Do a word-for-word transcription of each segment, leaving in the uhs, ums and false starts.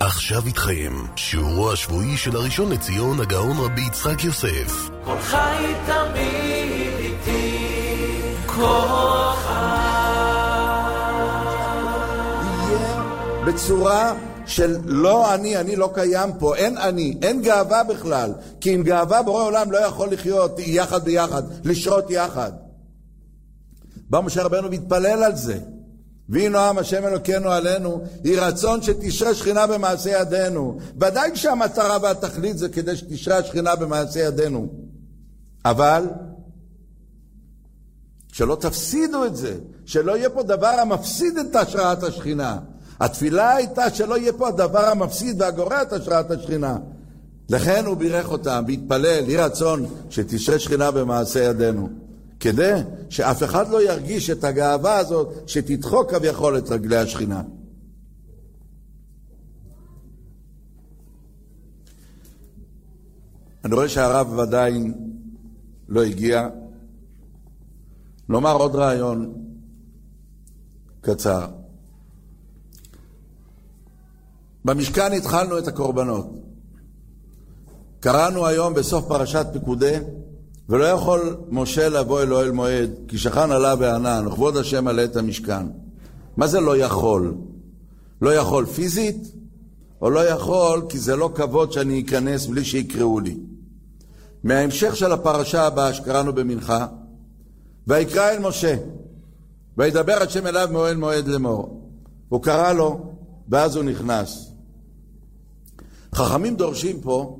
עכשיו איתכם, שיעורו השבועי של הראשון לציון הגאון רבי יצחק יוסף. כל חי תמיד איתי, כל יהיה בצורה של לא אני, אני לא קיים פה, אין אני, אין גאווה בכלל, כי עם גאווה בורא עולם לא יכול לחיות יחד ביחד, לשרות יחד. בא משה רבנו והתפלל על זה. ויהי נועם השם אלוקינו עלינו, היא רצון שתשרה שכינה במעשה ידינו. ודאי שהמטרה והתכלית זה כדי שתשרה השכינה במעשה ידינו. אבל שלא תפסידו את זה, שלא יהיה פה דבר המפסיד את השראת השכינה. התפילה הייתה שלא יהיה פה הדבר המפסיד והגורע את השראת השכינה. לכן הוא בירך אותם והתפלל, יהי רצון שתשרה שכינה במעשה ידינו. כדי שאף אחד לא ירגיש את הגאווה הזאת שתדחוק כביכול את רגלי השכינה. אני רואה שהרב ודאי לא הגיע. לומר עוד רעיון קצר. במשכן התחלנו את הקורבנות. קראנו היום בסוף פרשת פקודי, ולא יכול משה לבוא אל אוהל מועד, כי שכן עלה בענן, וכבוד השם עלה את המשכן. מה זה לא יכול? לא יכול פיזית, או לא יכול כי זה לא כבוד שאני אכנס בלי שיקראו לי. מההמשך של הפרשה הבאה שקראנו במנחה, ויקרא אל משה, וידבר השם אליו מאוהל מועד לאמור. הוא קרא לו, ואז הוא נכנס. חכמים דורשים פה,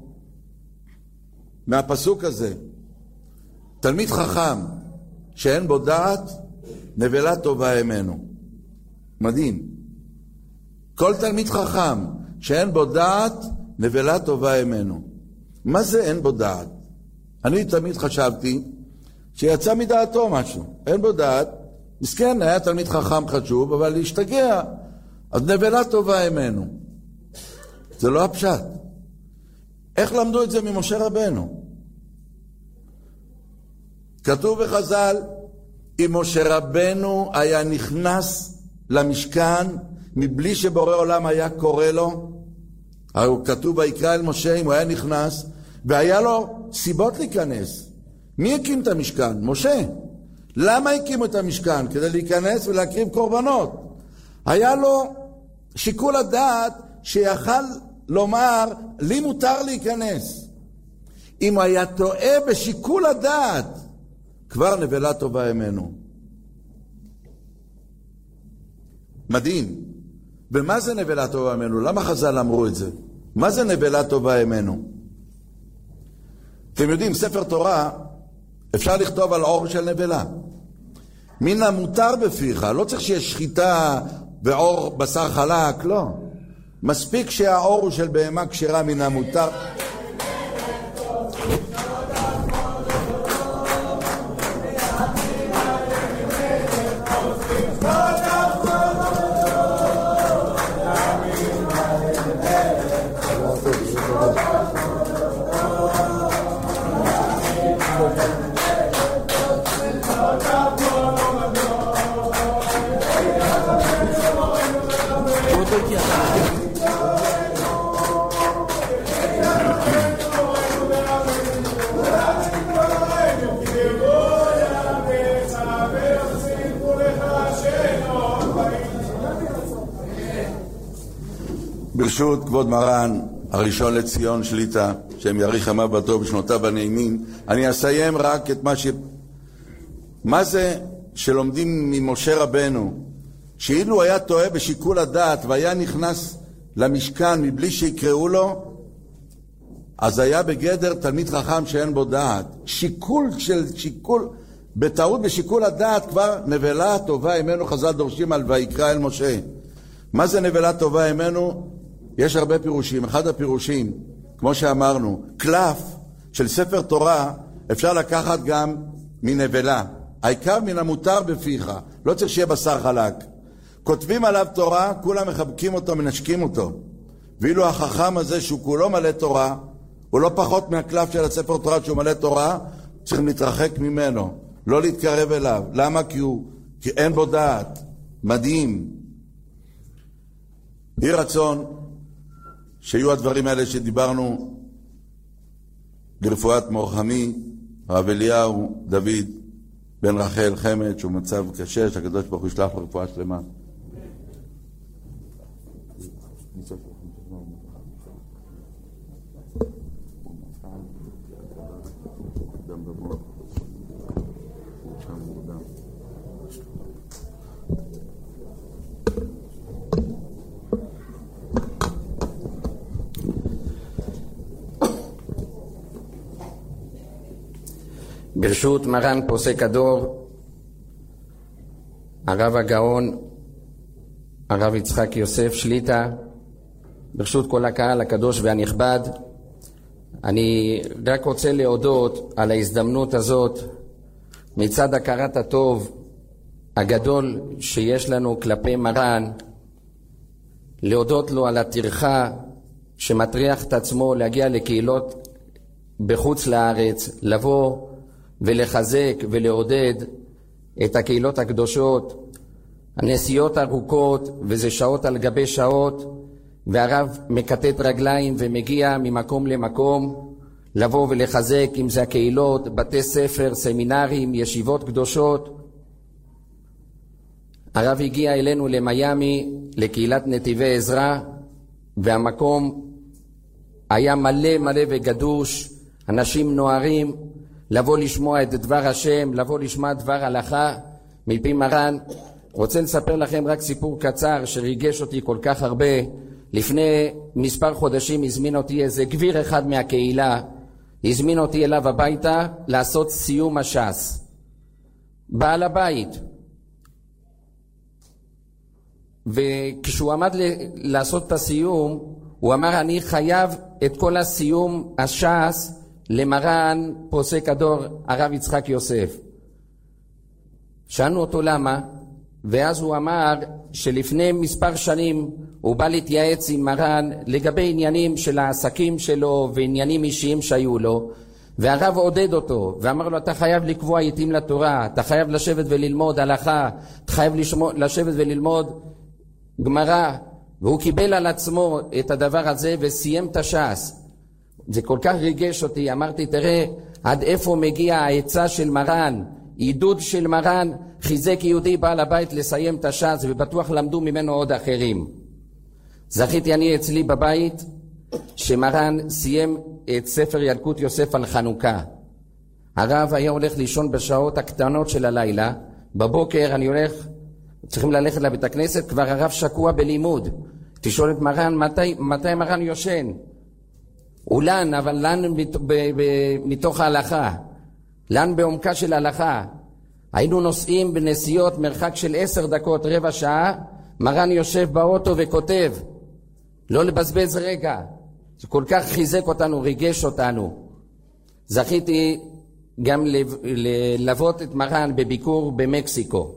מהפסוק הזה, תלמיד חכם שאין בו דעת, נבלה טובה ממנו. מדהים. כל תלמיד חכם שאין בו דעת, נבלה טובה ממנו. מה זה אין בו דעת? אני תמיד חשבתי שיצא מדעתו משהו. אין בו דעת, מסכן, היה תלמיד חכם חשוב, אבל להשתגע, אז נבלה טובה ממנו. זה לא הפשט. איך למדו את זה ממשה רבנו? כתוב בחז"ל, אם משה רבנו היה נכנס למשכן מבלי שבורא עולם היה קורא לו, הוא כתוב ויקרא אל משה, אם הוא היה נכנס והיה לו סיבות להיכנס. מי הקים את המשכן? משה. למה הקימו את המשכן? כדי להיכנס ולהקריב קורבנות. היה לו שיקול הדעת שיכל לומר לי מותר להיכנס. אם הוא היה טועה בשיקול הדעת, כבר נבלה טובה ממנו. מדהים. ומה זה נבלה טובה ממנו? למה חז"ל אמרו את זה? מה זה נבלה טובה ממנו? אתם יודעים, ספר תורה אפשר לכתוב על עור של נבלה. מן המותר בפיך, לא צריך שיש שחיטה ועור בשר חלק, לא. מספיק שהעור הוא של בהמה כשרה מן המותר. ברשות כבוד מרן הראשון לציון שליטה, שהם יאריך ימיו בטוב בשנותיו הנעימים, אני אסיים רק את מה ש... מה זה שלומדים ממשה רבנו, שאילו היה טועה בשיקול הדעת והיה נכנס למשכן מבלי שיקראו לו, אז היה בגדר תלמיד חכם שאין בו דעת. שיקול של שיקול, בטעות בשיקול הדעת כבר נבלה טובה ממנו. חז"ל דורשים על ויקרא אל משה. מה זה נבלה טובה ממנו? יש הרבה פירושים. אחד הפירושים, כמו שאמרנו, קלף של ספר תורה אפשר לקחת גם מנבלה. העיקר מן המותר בפיך, לא צריך שיהיה בשר חלק. כותבים עליו תורה, כולם מחבקים אותו, מנשקים אותו. ואילו החכם הזה שהוא כולו מלא תורה, הוא לא פחות מהקלף של הספר תורה שהוא מלא תורה, צריכים להתרחק ממנו, לא להתקרב אליו. למה? כי, הוא, כי אין בו דעת. מדהים. יהי רצון שיהיו הדברים האלה שדיברנו לרפואת מור חמי, הרב אליהו דוד בן רחל חמד, שהוא מצב קשה, שהקדוש ברוך הוא ישלח לו רפואה שלמה. ברשות מרן פוסק הדור, הרב הגאון, הרב יצחק יוסף שליטה, ברשות כל הקהל הקדוש והנכבד, אני רק רוצה להודות על ההזדמנות הזאת מצד הכרת הטוב הגדול שיש לנו כלפי מרן, להודות לו על הטרחה שמטריח את עצמו להגיע לקהילות בחוץ לארץ, לבוא ולחזק ולעודד את הקהילות הקדושות. הנסיעות ארוכות וזה שעות על גבי שעות, והרב מקטט רגליים ומגיע ממקום למקום לבוא ולחזק, אם זה הקהילות, בתי ספר, סמינרים, ישיבות קדושות. הרב הגיע אלינו למיימי, לקהילת נתיבי עזרא, והמקום היה מלא מלא וגדוש, אנשים נוערים לבוא לשמוע את דבר השם, לבוא לשמוע דבר הלכה מפי מרן. רוצה לספר לכם רק סיפור קצר שריגש אותי כל כך הרבה. לפני מספר חודשים הזמין אותי איזה גביר אחד מהקהילה, הזמין אותי אליו הביתה לעשות סיום הש"ס. בעל הבית. וכשהוא עמד לעשות את הסיום, הוא אמר, אני חייב את כל הסיום הש"ס למרן פוסק הדור הרב יצחק יוסף. שאלנו אותו למה, ואז הוא אמר שלפני מספר שנים הוא בא להתייעץ עם מרן לגבי עניינים של העסקים שלו ועניינים אישיים שהיו לו, והרב עודד אותו ואמר לו, אתה חייב לקבוע עיתים לתורה, אתה חייב לשבת וללמוד הלכה, אתה חייב לשבת וללמוד גמרא. והוא קיבל על עצמו את הדבר הזה וסיים את הש"ס. זה כל כך ריגש אותי, אמרתי, תראה עד איפה מגיע העצה של מרן, עידוד של מרן, חיזק יהודי בעל הבית לסיים את הש"ס, ובטוח למדו ממנו עוד אחרים. זכיתי אני אצלי בבית שמרן סיים את ספר ילקוט יוסף על חנוכה. הרב היה הולך לישון בשעות הקטנות של הלילה, בבוקר אני הולך, צריכים ללכת לבית הכנסת, כבר הרב שקוע בלימוד. תשאול את מרן, מתי, מתי מרן יושן? אולן, אבל לן מתוך ההלכה, לן בעומקה של ההלכה. היינו נוסעים בנסיעות מרחק של עשר דקות, רבע שעה, מרן יושב באוטו וכותב, לא לבזבז רגע. זה כל כך חיזק אותנו, ריגש אותנו. זכיתי גם ללוות את מרן בביקור במקסיקו.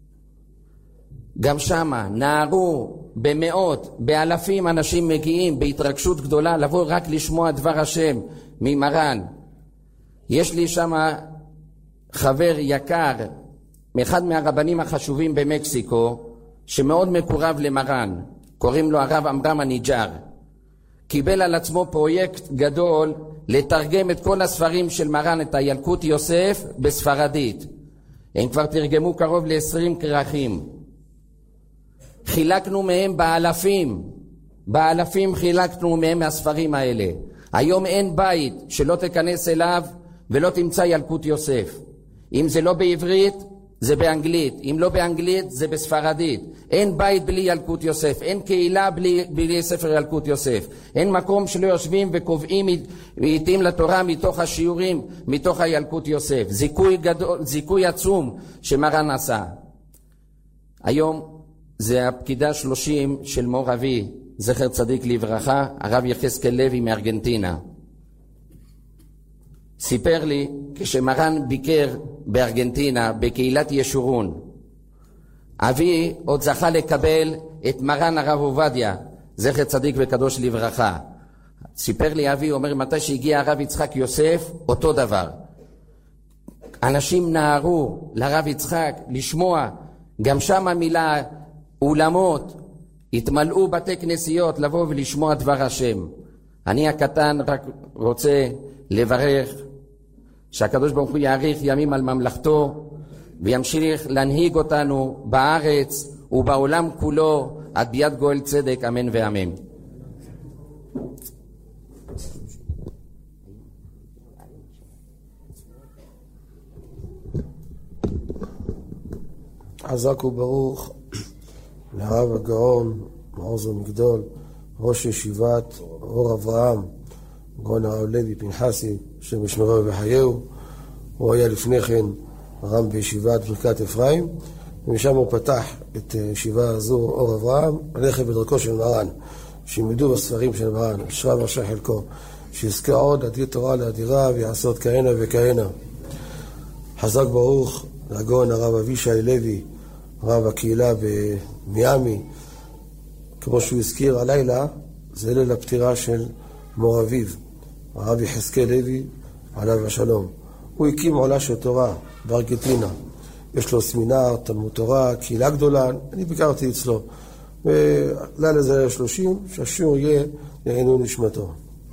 גם שמה נערו במאות, באלפים אנשים מגיעים בהתרגשות גדולה לבוא רק לשמוע דבר השם ממרן. יש לי שמה חבר יקר, אחד מהרבנים החשובים במקסיקו, שמאוד מקורב למרן, קוראים לו הרב אמרם הניג'ר. קיבל על עצמו פרויקט גדול לתרגם את כל הספרים של מרן, את הילקוט יוסף, בספרדית. הם כבר תרגמו קרוב ל-עשרים כרכים. חילקנו מהם באלפים, באלפים חילקנו מהם מהספרים האלה. היום אין בית שלא תכנס אליו ולא תמצא ילקוט יוסף. אם זה לא בעברית, זה באנגלית. אם לא באנגלית, זה בספרדית. אין בית בלי ילקוט יוסף. אין קהילה בלי, בלי ספר ילקוט יוסף. אין מקום שלא יושבים וקובעים עיתים לתורה מתוך השיעורים, מתוך הילקוט יוסף. זיכוי גדול, זיכוי עצום שמרן עשה. היום זה הפקידה שלושים של מור אבי, זכר צדיק לברכה, הרב יחזקאל לוי מארגנטינה. סיפר לי כשמרן ביקר בארגנטינה בקהילת ישורון, אבי עוד זכה לקבל את מרן הרב עובדיה, זכר צדיק וקדוש לברכה. סיפר לי אבי, אומר, מתי שהגיע הרב יצחק יוסף, אותו דבר. אנשים נערו לרב יצחק לשמוע, גם שם המילה אולמות, התמלאו בתי כנסיות לבוא ולשמוע דבר השם. אני הקטן רק רוצה לברך שהקדוש ברוך הוא יאריך ימים על ממלכתו וימשיך להנהיג אותנו בארץ ובעולם כולו עד ביאת גואל צדק, אמן ואמן. חזק וברוך לרב הגאון מעוז ומגדול, ראש ישיבת אור אברהם, גאון הרב לוי פנחסי, השם ישמרו וחייהו. הוא היה לפני כן רם בישיבת ברכת אפרים, ומשם הוא פתח את הישיבה הזו, אור אברהם, הלכת בדרכו של מרן, שילמדו בספרים של מרן, אשריו ואשרי חלקו, שיזכה עוד להדיר תורה לאדירה ויעשות כהנה וכהנה. חזק ברוך לגאון הרב אבישי לוי, רב הקהילה במיאמי. כמו שהוא הזכיר הלילה, זה ליל הפטירה של מור אביו, הרב יחזקאל לוי עליו השלום. הוא הקים עולה של תורה בארגנטינה, יש לו סמינר, תלמוד תורה, קהילה גדולה. אני ביקרתי אצלו ולילה זה היה שלושים, שהשיעור יהיה לעילוי נשמתו.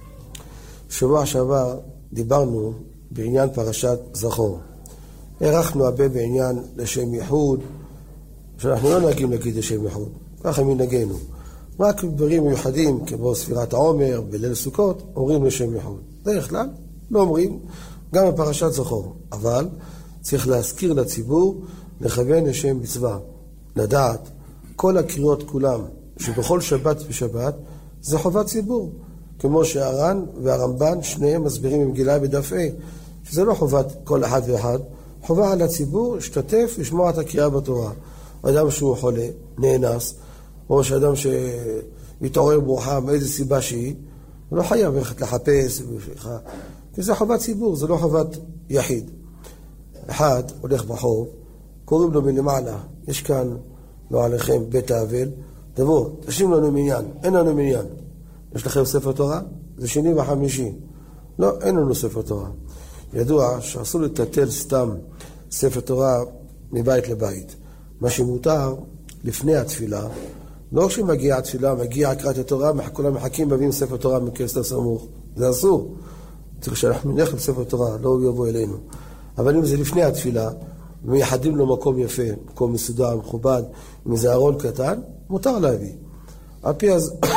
שבוע שעבר דיברנו בעניין פרשת זכור, הערכנו הרבה בעניין לשם ייחוד, שאנחנו לא נהגים להגיד לשם ייחוד, ככה מנהגנו, רק דברים מיוחדים כמו ספירת העומר בליל סוכות אומרים לשם ייחוד. דרך כלל לא אומרים גם בפרשת זכור, אבל צריך להזכיר לציבור לכוון לשם מצווה, לדעת כל הקריאות כולם שבכל שבת ושבת זה חובת ציבור, כמו שהר"ן והרמב"ן שניהם מסבירים במגילה בדף A, שזה לא חובת כל אחד ואחד, חובה על הציבור להשתתף לשמוע את הקריאה בתורה. אדם שהוא חולה, נאנס, או שאדם שמתעורר מאוחר מאיזה סיבה שהיא, הוא לא חייב ללכת לחפש, כי זה חובת ציבור, זה לא חובת יחיד. אחד הולך ברחוב, קוראים לו מלמעלה, יש כאן, לא עליכם, בית האבל, תבוא, תשים לנו מניין, אין לנו מניין. יש לכם ספר תורה? זה שני וחמישי. לא, אין לנו ספר תורה. ידוע שאסור לטטל סתם ספר תורה מבית לבית. מה שמותר לפני התפילה, לא כשמגיעה התפילה, מגיעה קריאת התורה, כולם מחכים מביאים ספר תורה מכסתר סמוך. זה אסור. צריך שאנחנו נלך לספר תורה, לא הוא יבוא אלינו. אבל אם זה לפני התפילה, ומייחדים לו מקום יפה, מקום מסודר, מכובד, עם איזה ארון קטן, מותר להביא. על פי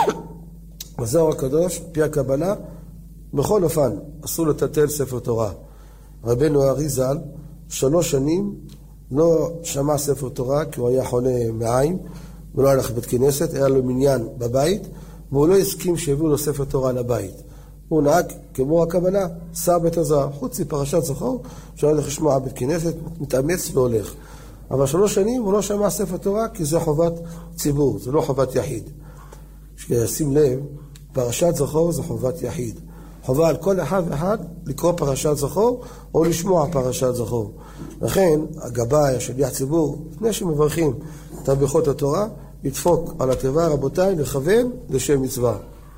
הזוהר הקדוש, על פי הקבלה, בכל אופן, אסור לטטל ספר תורה. רבנו אריז"ל, שלוש שנים לא שמע ספר תורה, כי הוא היה חולה מעיים, ולא הלך לבית כנסת, היה לו מניין בבית, והוא לא הסכים שיביאו לו ספר תורה לבית. הוא נהג כמו הקבלה, שר בית הזוהר, חוץ מפרשת זכור, שהולך לשמוע בית כנסת, מתאמץ והולך. אבל שלוש שנים הוא לא שמע ספר תורה, כי זה חובת ציבור, זה לא חובת יחיד. שים לב, פרשת זכור זה חובת יחיד. חובה על כל אחד ואחד לקרוא פרשת זכור, או לשמוע פרשת זכור. לכן, הגבאי, השליח ציבור, לפני שמברכים את ברכות התורה, לדפוק על התיבה, רבותיי, לכוון לשם מצווה.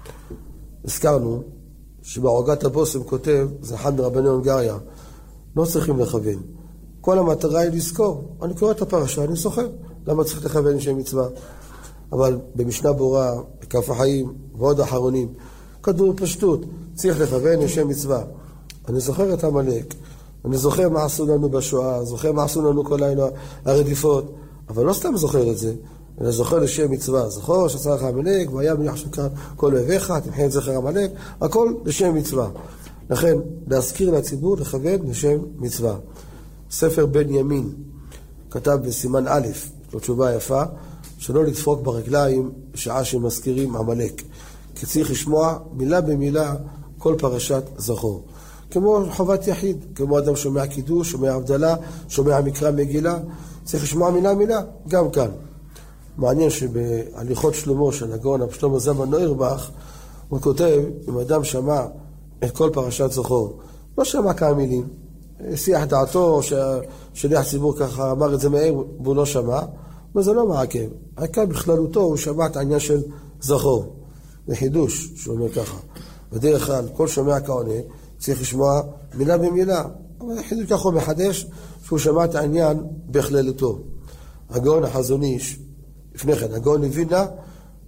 הזכרנו שבעוגת הבושם כותב, זה אחד מרבני הונגריה, לא צריכים לכוון. כל המטרה היא לזכור. אני קורא את הפרשה, אני זוכר. למה צריך לכוון לשם מצווה? אבל במשנה ברורה, בכף החיים ועוד אחרונים, כתוב פשטות, צריך לכוון לשם מצווה. אני זוכר את המלאק, אני זוכר מה עשו לנו בשואה, זוכר מה עשו לנו כל לילה הרדיפות, אבל לא סתם זוכר את זה, אלא זוכר לשם מצווה. זכור שעשה לך המלאק, והיה מניח שכאן כל אוהביך, תמחן זכר המלאק, הכל לשם מצווה. לכן, להזכיר לציבור, לכוון לשם מצווה. ספר בן ימין, כתב בסימן א', זו תשובה יפה, שלא לדפוק ברגליים בשעה שמזכירים המלאק. כי צריך לשמוע מילה במילה כל פרשת זכור. כמו חובת יחיד, כמו אדם שומע קידוש, שומע הבדלה, שומע מקרא מגילה, צריך לשמוע מילה מילה, גם כאן. מעניין שבהליכות שלמה של הגאון שלמה זלמן נוירבך, הוא כותב, אם אדם שמע את כל פרשת זכור, לא שמע כמה מילים, שיח דעתו, שליח ציבור ככה אמר את זה מהר, והוא לא שמע, וזה לא מעכב. העיקר בכללותו הוא שמע את העניין של זכור. זה חידוש, שהוא אומר ככה. בדרך כלל, כל שומע כעונה, צריך לשמוע מילה במילה. אבל חידוש ככה הוא מחדש, שהוא שמע את העניין בכללותו. הגאון החזון איש, לפני כן, הגאון מווילנה,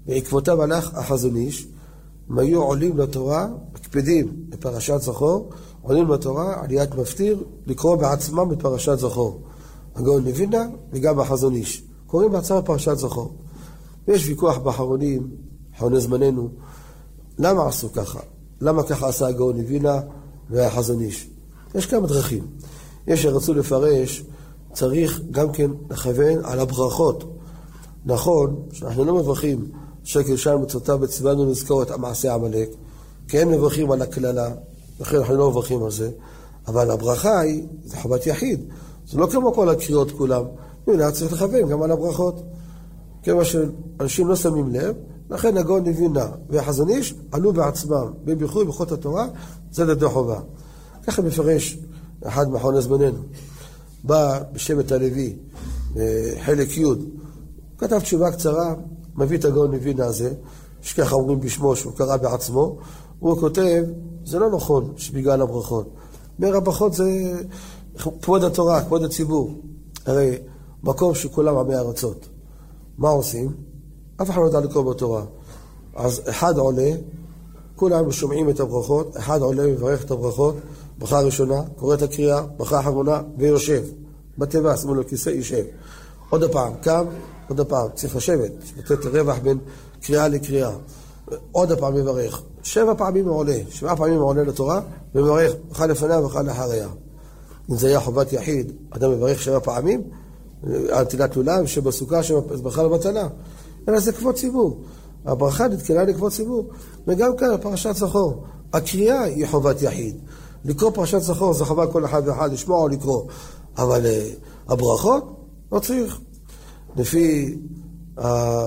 בעקבותיו הלך החזון איש, הם היו עולים לתורה, מקפידים בפרשת זכור, עולים לתורה, עליית מפטיר, לקרוא בעצמם בפרשת זכור. הגאון מווילנה וגם החזון איש. קוראים בעצמם בפרשת זכור. ויש ויכוח באחרונים, אחרוני זמננו, למה עשו ככה? למה ככה עשה הגאון מווילנה והחזון איש? יש כמה דרכים. יש שרצו לפרש, צריך גם כן לכוון על הברכות. נכון שאנחנו לא מברכים שקל שם מצוותיו בצוונו לזכור את המעשה עמלק, כי הם מברכים על הכללה, לכן אנחנו לא מברכים על זה, אבל הברכה היא, זה חובת יחיד, זה לא כמו כל הקריאות כולם, לא צריך לכוון גם על הברכות. כמה שאנשים לא שמים לב, לכן הגאון מווילנה והחזון איש עלו בעצמם, בבירכו ברכות התורה, זה לידי חובה. ככה מפרש אחד מאחרוני זמננו, בא בשבט הלוי, חלק י', כתב תשובה קצרה, מביא את הגאון מווילנה הזה, שככה אומרים בשמו שהוא קרא בעצמו, הוא כותב, זה לא נכון שבגלל הברכות. אומר, הברכות זה כבוד התורה, כבוד הציבור. הרי מקום שכולם עמי ארצות. מה עושים? אף אחד לא יודע לקרוא בתורה. אז אחד עולה, כולם שומעים את הברכות, אחד עולה מברך את הברכות, ברכה ראשונה, קורא את הקריאה, ברכה אחרונה, ויושב. בתיבה, שימו לו כיסא, יישב. עוד פעם, קם, עוד פעם, צריך לשבת, לתת רווח בין קריאה לקריאה. עוד פעם מברך. שבע פעמים הוא עולה, שבע פעמים הוא עולה לתורה, ומברך אחד לפניה ואחד לאחריה. אם זה היה חובת יחיד, אדם מברך שבע פעמים, על תילת עולם, שבסוכה, שבברכה למתנה. אלא זה כבוד ציבור. הברכה נתקלה לכבוד ציבור. וגם כאן, פרשת זכור. הקריאה היא חובת יחיד. לקרוא פרשת זכור זה חובה כל אחד ואחד, לשמוע או לקרוא. אבל uh, הברכות לא צריך. לפי uh,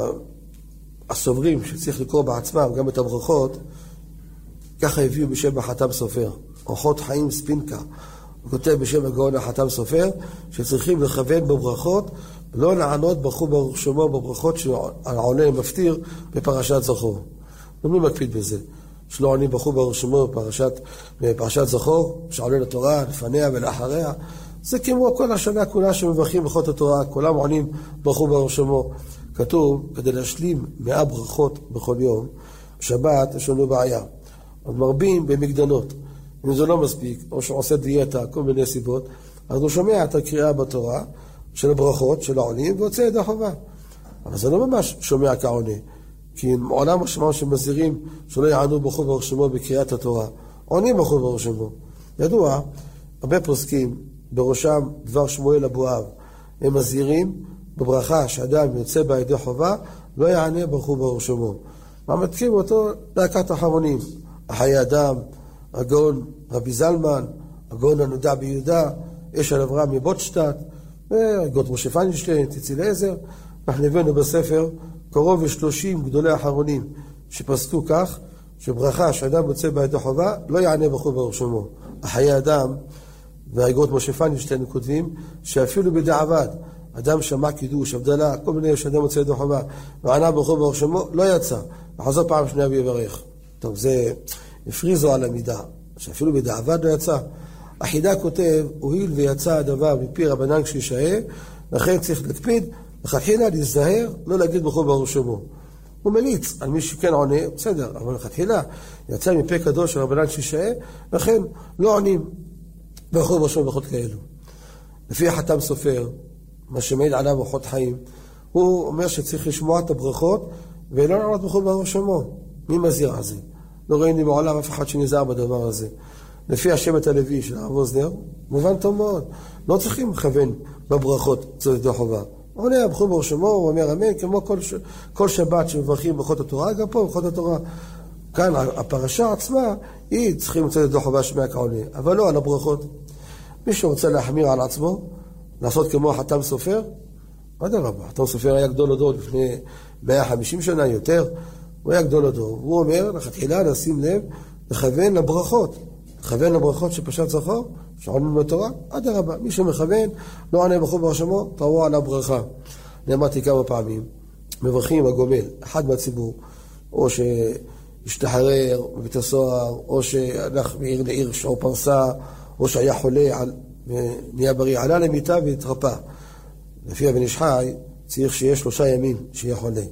הסוברים שצריך לקרוא בעצמם, גם את הברכות, ככה הביאו בשם החתם סופר. אורחות חיים ספינקה. הוא כותב בשם הגאון החתם סופר, שצריכים לכוון בברכות, לא לענות ברכו ברוך שמו בברכות שעולה מפטיר בפרשת זכור. ומי מקפיד בזה? שלא עונים ברכו ברוך שמו בפרשת, בפרשת זכור, שעולה לתורה לפניה ולאחריה. זה כמו כל השנה כולה שמברכים ברכות התורה, כולם עונים ברכו ברוך שמו. כתוב, כדי להשלים מאה ברכות בכל יום, בשבת יש לנו בעיה. אז מרבים במקדנות. אם זה לא מספיק, או שהוא עושה דיאטה, כל מיני סיבות, אז הוא שומע את הקריאה בתורה של הברכות, של העונים, ויוצא ידי חובה. אבל זה לא ממש שומע כעונה, כי עולם השמע שמזהירים שלא יענו ברכו ברוך שמו בקריאת התורה. עונים ברכו ברוך שמו. ידוע, הרבה פוסקים, בראשם דבר שמואל אבואב, הם מזהירים בברכה שאדם יוצא בה ידי חובה, לא יענה ברכו ברוך שמו. מעמתקים אותו להקת האחרונים, החיי אדם, הגאון רבי זלמן, הגאון הנודע ביהודה, אשל אברהם מבוטשטט, והגאון משה פיינשטיין, ציצי עזר. אנחנו הבאנו בספר קרוב ושלושים גדולי האחרונים שפסקו כך, שברכה שאדם יוצא בה ידי חובה, לא יענה ברכו ברוך שמו. החיי אדם והגאון משה פיינשטיין כותבים שאפילו בדיעבד, אדם שמע קידוש, הבדלה, כל מיני שאדם יוצא ידי חובה, וענה ברכו ברוך שמו, לא יצא. וחזור פעם שנייה ויברך. טוב, זה הפריזו על המידה, שאפילו בדיעבד לא יצא. החידה כותב, הואיל ויצא הדבר מפי רבנן כשישעה, לכן צריך להקפיד, לכתחילה להזדהר, לא להגיד ברכו ברוך שמו. הוא מליץ על מי שכן עונה, בסדר, אבל לכתחילה יצא מפי קדוש של רבנן כשישעה, לכן לא עונים ברכו ברוך שמו ברכות כאלו. לפי החתם סופר, מה שמעיד עליו אורחות חיים, הוא אומר שצריך לשמוע את הברכות ולא לענות ברכו ברוך שמו. מי מזהיר על זה? לא ראינו מעולם אף אחד שנזהר בדבר הזה. לפי השבט הלוי של הרב אוזנר, מובן טוב מאוד. לא צריכים לכוון בברכות צוות דו חובה. עונה ברכו ברוך שמו, הוא אומר אמן, כמו כל, ש... כל שבת שמברכים ברכות התורה, גם פה ברכות התורה. כאן הפרשה עצמה, היא צריכים צוות דו חובה שמע כעונה, אבל לא על הברכות. מי שרוצה להחמיר על עצמו, לעשות כמו החתם סופר, עד הרבה, החתם סופר היה גדול הדור לפני מאה וחמישים שנה יותר, הוא היה גדול הדור. הוא אומר, לכתחילה נשים לב, לכוון לברכות. לכוון לברכות שפשט זכור, שעונים בתורה, עד הרבה. מי שמכוון, לא ענה ברכו ברוך שמו, תבוא על הברכה. נאמרתי כמה פעמים, מברכים הגומל, אחד מהציבור, או שהשתחרר בבית הסוהר, או שהלך מעיר לעיר שעור פרסה, או שהיה חולה, על, נהיה בריא, עלה למיטה והתרפא. לפי אבן איש חי, צריך שיש שלושה ימים שיהיה חולה.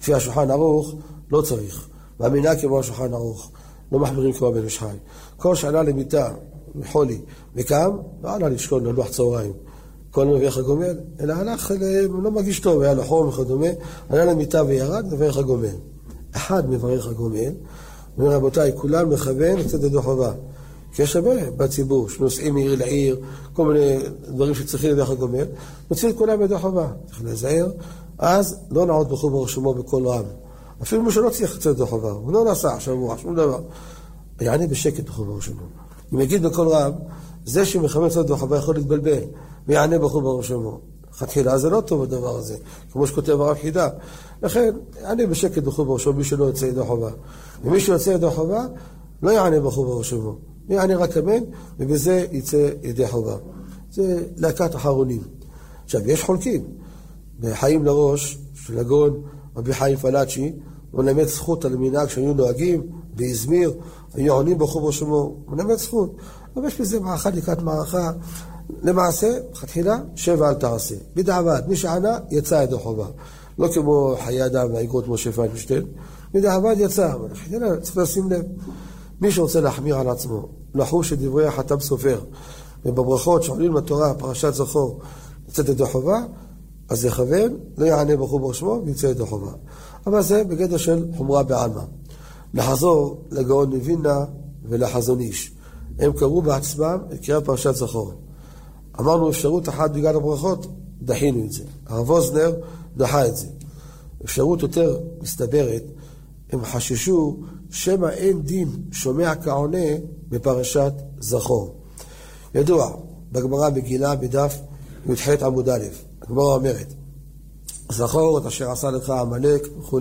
לפי השולחן ערוך לא צריך. מאמינה כמו השולחן ערוך, לא מחמירים כמו בן איש חי. כל שעלה למיטה מחולי וקם, לא עלה לשכון ללוח צהריים. כל מברך הגומל, אלא הלך, לא מרגיש טוב, היה לו חום וכדומה, עלה למיטה וירד, מברך הגומל. אחד מברך הגומל, אומר רבותיי, כולם מכוון לצאת ידי חובה. כי יש הרבה בציבור, שנוסעים מעיר לעיר, כל מיני דברים שצריכים לברך הגומל, נוציא את כולם ידי חובה. צריך להיזהר, אז לא נעוד בחור ברשומו בכל רם. אפילו מי שלא צריך לצאת ידי חובה, הוא לא נסע שבוע, שום דבר. יענה בשקט בחור ברשומו. אם יגיד בכל רם, זה שמכוון לצאת ידי חובה יכול להתבלבל, ויענה בחור ברשומו. חתחילה זה לא טוב הדבר הזה, כמו שכותב הרב חידה. לכן, יענה בשקט בחור ברשומו, מי שלא יוצא ידי חובה. ומי שיוצא ידי חובה, לא יענה בחור ברשומו. יענה רק אמן, ובזה יצא ידי חובה. זה להקת אחרונים. עכשיו, יש חולקים. בחיים לראש של הגאון רבי חיים פלאצ'י, הוא מלמד זכות על מנהג שהיו נוהגים באזמיר, היו עונים בחור ברשומו, הוא מלמד זכות. אבל יש בזה מערכה לקראת מערכה. למעשה, חתחילה, שבע אל תעשה. בדיעבד, מי שענה, יצא ידי חובה. לא כמו חיי אדם והאגרות משה פיינשטיין. בדיעבד יצא, אבל חתחילה צריך לשים לב. מי שרוצה להחמיר על עצמו, לחוש את דברי החתם סופר, ובברכות שעולים לתורה, פרשת זכור, יצאת ידי חובה, אז יכוון, לא יענה בחור ברשמו, ויצא ידי חובה. אבל זה בגדר של חומרה בעלמא. לחזור לגאון מווילנה ולחזון איש. הם קראו בעצמם את קריאת פרשת זכור. אמרנו אפשרות אחת בגלל הברכות, דחינו את זה. הרב אוזנר דחה את זה. אפשרות יותר מסתברת, הם חששו שמה אין דין שומע כעונה בפרשת זכור. ידוע, בגמרא מגילה בדף י"ח עמוד א', הגמרא אומרת, זכור את אשר עשה לך עמלק וכו'.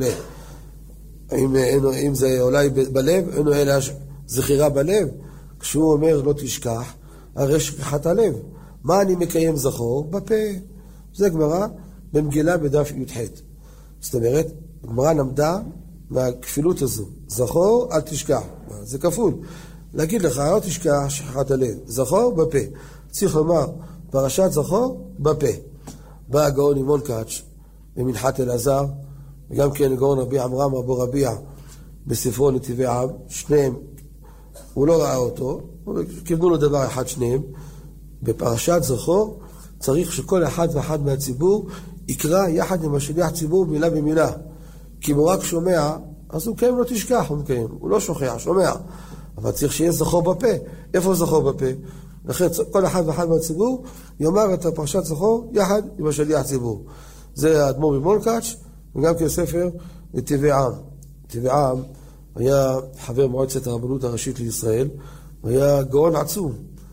אם, אם זה אולי בלב, אינו אלא זכירה בלב. כשהוא אומר לא תשכח, הרי שכחת הלב. מה אני מקיים זכור? בפה. זה גמרא במגילה בדף י"ח. זאת אומרת, גמרא למדה מהכפילות הזו. זכור, אל תשכח. זה כפול. להגיד לך, לא תשכח, שכחת הלב. זכור, בפה. צריך לומר, פרשת זכור, בפה. בא הגאון אימון קאץ' במנחת אלעזר, וגם כן הגאון רבי עמרם רבו רביע בספרו נתיבי עם, שניהם, הוא לא ראה אותו, כיוונו לו דבר אחד שניהם, בפרשת זכור צריך שכל אחד ואחד מהציבור יקרא יחד עם השליח ציבור מילה במילה, כי אם הוא רק שומע, אז הוא מקיים לא תשכח, הוא מקיים, הוא לא שוכח, שומע, אבל צריך שיהיה זכור בפה. איפה זכור בפה? לכן כל אחד ואחד מהציבור יאמר את הפרשת זכור יחד עם השליח ציבור. זה האדמו"ר ממולקאץ' וגם כספר נתיבי עם. נתיבי עם היה חבר מועצת הרבנות הראשית לישראל, היה גאון עצום.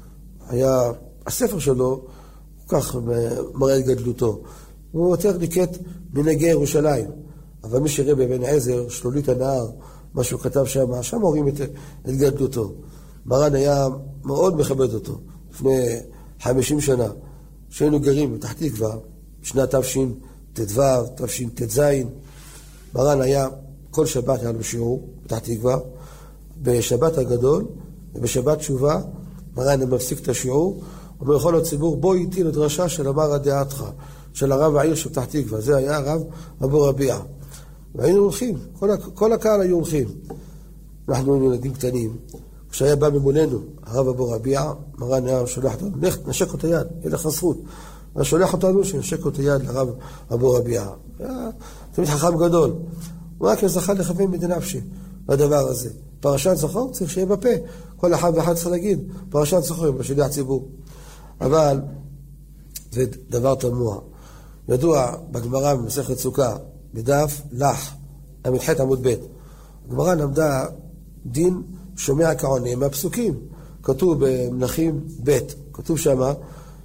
היה, הספר שלו כל כך מראה את גדלותו. הוא יותר ניקט מנהגי ירושלים. אבל מי שראה בבן עזר, שלולית הנהר, מה שהוא כתב שם, שם רואים את, את גדלותו. מרן היה מאוד מכבד אותו. לפני חמישים שנה, שהיינו גרים בתח תקווה, בשנת תשט"ו, תשט"ז, מרן היה, כל שבת היה לו שיעור בתח תקווה, בשבת הגדול ובשבת תשובה, מרן מפסיק את השיעור, אומר לכל הציבור, בוא איתי לדרשה של אמר הדעתך, של הרב העיר של פתח תקווה, זה היה הרב רבו רביע. והיינו הולכים, כל, כל הקהל היו הולכים. אנחנו היינו ילדים קטנים, כשהיה בא ממולנו, הרב רבו רביע, מרן היה שולח אותנו, נשק אותה יד, אין לך זכות. הוא שולח אותנו שנשק אותה יד לרב רבו רביע. היה תמיד חכם גדול. הוא רק זכה לכוון מדנפשי לדבר הזה. פרשת זכור צריך שיהיה בפה. כל אחד ואחד צריך להגיד, פרשת זכור בשליח ציבור. אבל זה דבר תמוה. ידוע בגמרא במסכת סוכה, בדף לח, עמוד ח' עמוד ב'. הגמרא למדה דין שומע כעונה מהפסוקים. כתוב במלכים ב', כתוב שמה,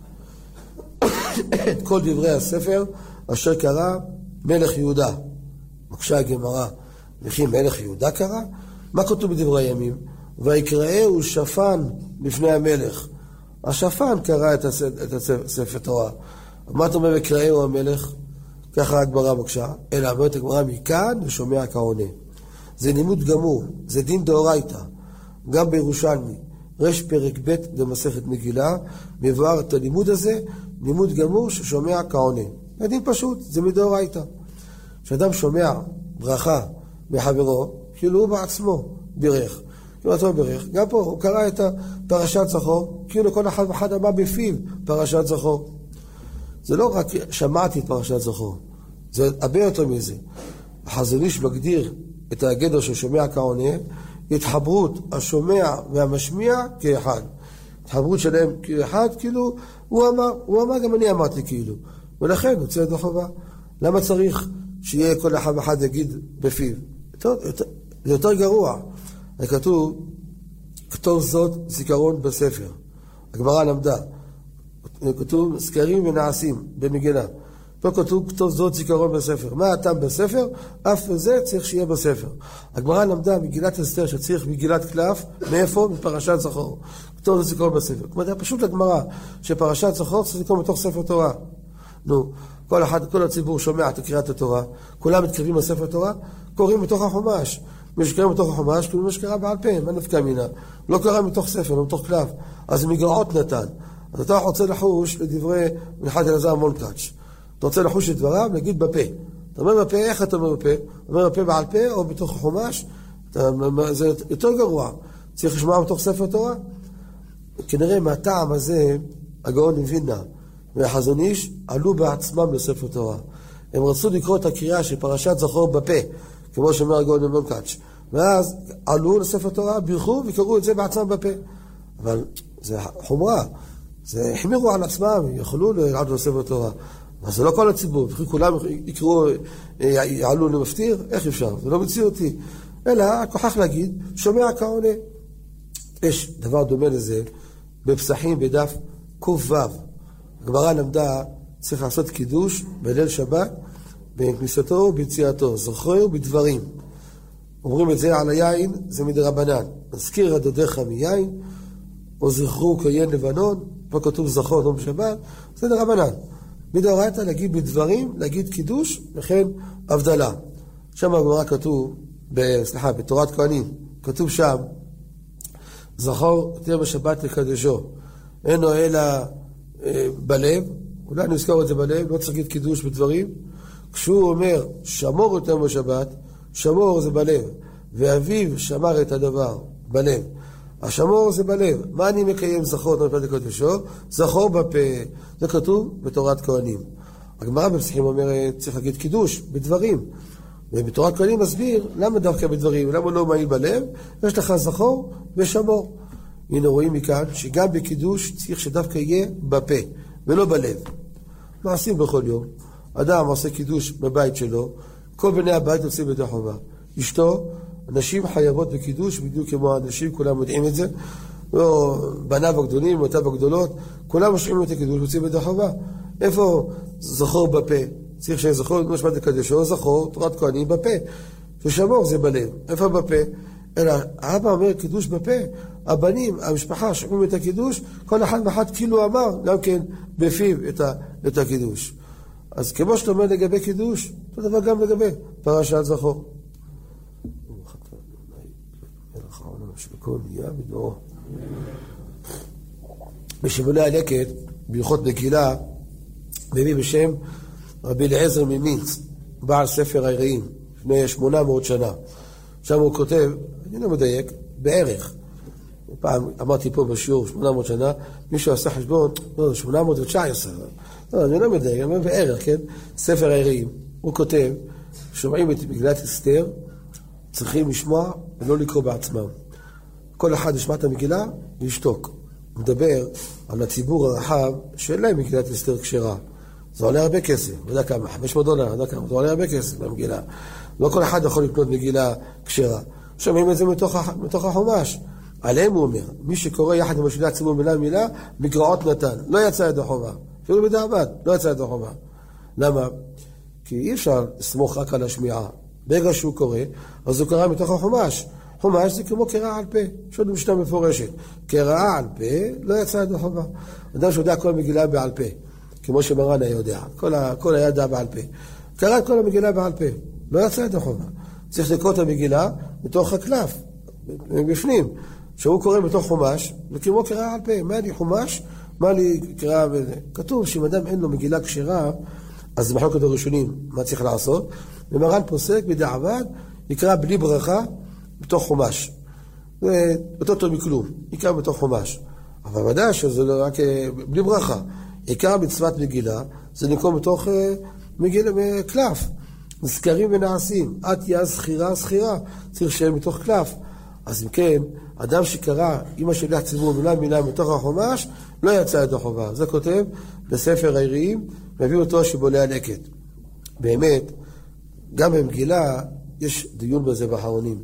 את כל דברי הספר אשר קרא מלך יהודה. מקשה הגמרא, וכי מלך יהודה קרא? מה כתוב בדברי הימים? ויקראהו שפן לפני המלך. השפן קרא את הספר תורה. מה אתה אומר וקראהו המלך? ככה הגמרא מקשה, אלא אומרת הגמרא מכאן ושומע כעונה. זה לימוד גמור, זה דין דאורייתא. גם בירושלמי, רש פרק ב' במסכת מגילה, מבואר את הלימוד הזה, לימוד גמור ששומע כעונה. זה דין פשוט, זה מדאורייתא. כשאדם שומע ברכה מחברו, כאילו הוא בעצמו בירך. כאילו אתה בירך. גם פה הוא קרא את פרשת זכור, כאילו כל אחד ואחד אמר בפיו פרשת זכור. זה לא רק שמעתי את פרשת זכור, זה הרבה יותר מזה. החזון איש מגדיר את הגדר ששומע כעונה, התחברות השומע והמשמיע כאחד. התחברות שלהם כאחד, כאילו הוא אמר, הוא אמר גם אני אמרתי כאילו. ולכן הוא יוצא ידי חובה. למה צריך שיהיה כל אחד ואחד יגיד בפיו? יותר, יותר, זה יותר גרוע. כתוב, כתוב זאת זיכרון בספר. הגמרא למדה. כתוב סקרים ונעשים במגילה. פה כתוב כתוב זאת זיכרון בספר. מה הטעם בספר? אף זה צריך שיהיה בספר. הגמרא למדה מגילת אסתר שצריך מגילת קלף. מאיפה? מפרשת זכור. כתוב זאת זיכרון בספר. כלומר, זה פשוט לגמרא שפרשת זכור צריך לקרוא מתוך ספר תורה. נו, כל אחד, כל הציבור שומע את קריאת התורה, כולם מתקרבים לספר תורה, קוראים מתוך החומש. מי שקרא מתוך החומש, כאילו מי שקרא בעל פה, מה נפקא מינה? לא קרא מתוך ספר, לא מתוך קלף. אז מגרעות נתן. אז אתה רוצה לחוש לדברי מנחת אלעזר מונקאץ'. אתה רוצה לחוש את דבריו, נגיד בפה. אתה אומר בפה, איך אתה אומר בפה? אתה אומר בפה בעל פה או בתוך החומש? אתה, זה יותר גרוע. צריך לשמוע בתוך ספר תורה? כנראה מהטעם הזה, הגאון מווילנה והחזון איש עלו בעצמם לספר תורה. הם רצו לקרוא את הקריאה של פרשת זכור בפה, כמו שאומר הגאון מונקאץ'. ואז עלו לספר תורה, בירכו וקראו את זה בעצמם בפה. אבל זה חומרה. זה החמירו על עצמם, יכולו לעלות לספר תורה. אז זה לא כל הציבור, כולם יקראו, יעלו למפטיר, איך אפשר? זה לא מציאותי. אלא, כוחך להגיד, שומע כעונה. יש דבר דומה לזה, בפסחים בדף ק"ו. הגמרא למדה, צריך לעשות קידוש בליל שבת, בכניסתו וביציאתו, זוכר בדברים. אומרים את זה על היין, זה מדרבנן. נזכיר הדודיך מיין, או זכרו כיין לבנון, פה כתוב זכור יום שבת, זה דרבנן. מדאורייתא להגיד בדברים, להגיד קידוש, וכן הבדלה. שם בגמרא כתוב, סליחה, בתורת כהנים, כתוב שם, זכור תהיה בשבת לקדשו, אינו אלא אה, בלב, אולי נזכור את זה בלב, לא צריך להגיד קידוש בדברים. כשהוא אומר, שמור יותר בשבת, שמור זה בלב, ואביו שמר את הדבר, בלב. השמור זה בלב. מה אני מקיים זכור את המשפט לקדשו? זכור בפה. זה כתוב בתורת כהנים. הגמרא בפסחים אומרת, צריך להגיד קידוש בדברים. ובתורת כהנים מסביר, למה דווקא בדברים? למה לא מעיל בלב? יש לך זכור ושמור. הנה רואים מכאן שגם בקידוש צריך שדווקא יהיה בפה, ולא בלב. מעשים בכל יום. אדם עושה קידוש בבית שלו, כל בני הבית יוצאים בידי חובה. אשתו, נשים חייבות בקידוש, בדיוק כמו האנשים, כולם יודעים את זה. לא, בניו הגדולים, אותיו הגדולות, כולם משאים את הקידוש, יוצאים בידי חובה. איפה זכור בפה? צריך שיהיה זכור, משפט לקדשו, זכור, תורת כהנים בפה. ששמור זה בלב. איפה בפה? אלא, האבא אומר קידוש בפה, הבנים, המשפחה, שומעים את הקידוש, כל אחד ואחד כאילו אמר, גם כן בפיו את, ה, את הקידוש. אז כמו שאתה אומר לגבי קידוש, אותו דבר גם לגבי פרשת זכור. בשבולי הלקט, בהלכות מגילה, מביא בשם רבי אליעזר ממינץ, בעל ספר היראים, לפני שמונה מאות שנה. שם הוא כותב, אני לא מדייק, בערך. פעם אמרתי פה בשיעור, שמונה מאות שנה, מישהו עשה חשבון, לא, שמונה מאות ותשע עשרה. לא, אני לא מדייק, אני אומר בערך, כן? ספר היראים, הוא כותב, שומעים את מגילת אסתר, צריכים לשמוע ולא לקרוא בעצמם. כל אחד ישמע את המגילה וישתוק. הוא מדבר על הציבור הרחב שאין להם מגילת אסתר כשרה. זה עולה הרבה כסף, לא יודע כמה, חמש מאות דולר, לא יודע כמה, זה עולה הרבה כסף במגילה. לא כל אחד יכול לקנות מגילה כשרה. שומעים את זה מתוך, מתוך החומש. עליהם הוא אומר, מי שקורא יחד עם משגילי הציבור מילה מילה, מגרעות נתן. לא יצא ידי חובה. אפילו בדיעבד, לא יצא ידי חובה. למה? כי אי אפשר לסמוך רק על השמיעה. ברגע שהוא קורא, אז הוא קרא מתוך החומש. חומש זה כמו קראה על פה. יש עוד משנה מפורשת. קראה על פה, לא יצא ידי חובה. אדם שיודע כל מגילה בעל פה. כמו שמרן היה יודע. כל, ה, כל הידע בעל פה. קרא את כל המגילה בעל פה. לא יצא ידי חובה. צריך לקרוא את המגילה מתוך הקלף. בפנים. שהוא קורא בתוך חומש, וכמו קראה על פה. מה לי חומש? מה לי קראה וזה? כתוב שאם אדם אין לו מגילה כשרה, אז במחלוקת הראשונים, מה צריך לעשות? ומרן פוסק בדיעבד, יקרא בלי ברכה בתוך חומש. זה יותר טוב מכלום, יקרא בתוך חומש. אבל ודאי שזה לא רק בלי ברכה. יקרא מצוות מגילה, זה נקום בתוך מגילה מקלף. נזכרים ונעשים, את תהיה זכירה, זכירה, צריך שיהיה מתוך קלף. אז אם כן, אדם שקרא, אמא שליח ציבור מילה מילה מתוך החומש, לא יצא את החובה. זה כותב בספר העיריים, מביא אותו שבולע לקט. באמת, גם במגילה, יש דיון בזה באחרונים.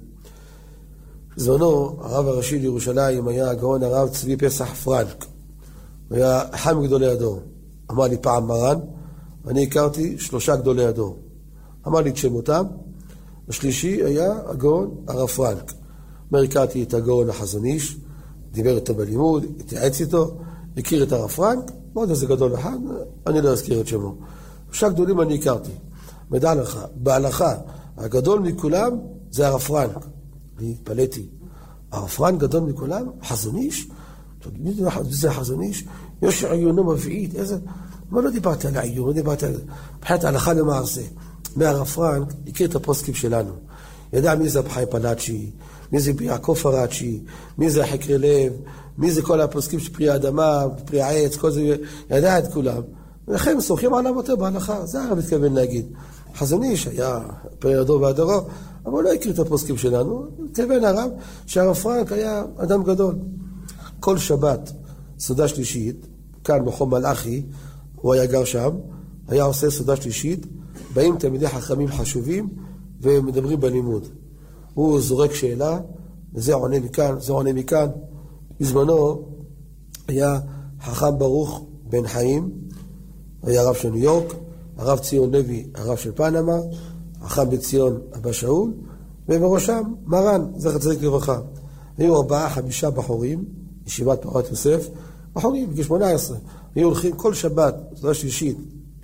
בזמנו, הרב הראשי לירושלים היה הגאון הרב צבי פסח פרנק. הוא היה אחד מגדולי הדור. אמר לי פעם מרן, ואני הכרתי שלושה גדולי הדור. אמר לי את שמותם, השלישי היה הגאון הרב פרנק. אומר, הכרתי את הגאון החזון איש, דיבר איתו בלימוד, התייעץ איתו, הכיר את הרב פרנק, מאוד איזה גדול אחד, אני לא אזכיר את שמו. שלושה גדולים אני הכרתי. מדע לך, בהלכה, הגדול מכולם זה הרב פרנק. אני התפלאתי, הרב פרנק גדול מכולם, חזון איש? מי זה החזון איש? יש עיונו מבעית, איזה... מה לא דיברתי על העיון, לא דיברתי על... מבחינת ההלכה למעשה. מהרב פרנק הכיר את הפוסקים שלנו. ידע מי זה הבחי פלאצ'י, מי זה יעקב פרצ'י, מי זה חקרי לב, מי זה כל הפוסקים של פרי האדמה, פרי העץ, כל זה, ידע את כולם. ולכן סורכים עליו יותר בהלכה, זה הרב מתכוון להגיד. חזון איש היה פרי הדור והדורו, אבל הוא לא הכיר את הפוסקים שלנו, מתכוון הרב שהרב פרנק היה אדם גדול. כל שבת, סעודה שלישית, כאן בחום מלאכי, הוא היה גר שם, היה עושה סעודה שלישית, באים תלמידי חכמים חשובים ומדברים בלימוד. הוא זורק שאלה, וזה עונה מכאן, זה עונה מכאן. בזמנו היה חכם ברוך בן חיים, היה הרב של ניו יורק, הרב ציון לוי, הרב של פנמה, חכם בציון אבא שאול, ובראשם מרן, זכר צדיק לברכה. היו ארבעה, חמישה בחורים, ישיבת פרת יוסף, בחורים, בגיל שמונה עשרה. היו הולכים כל שבת, סעודה שלישית,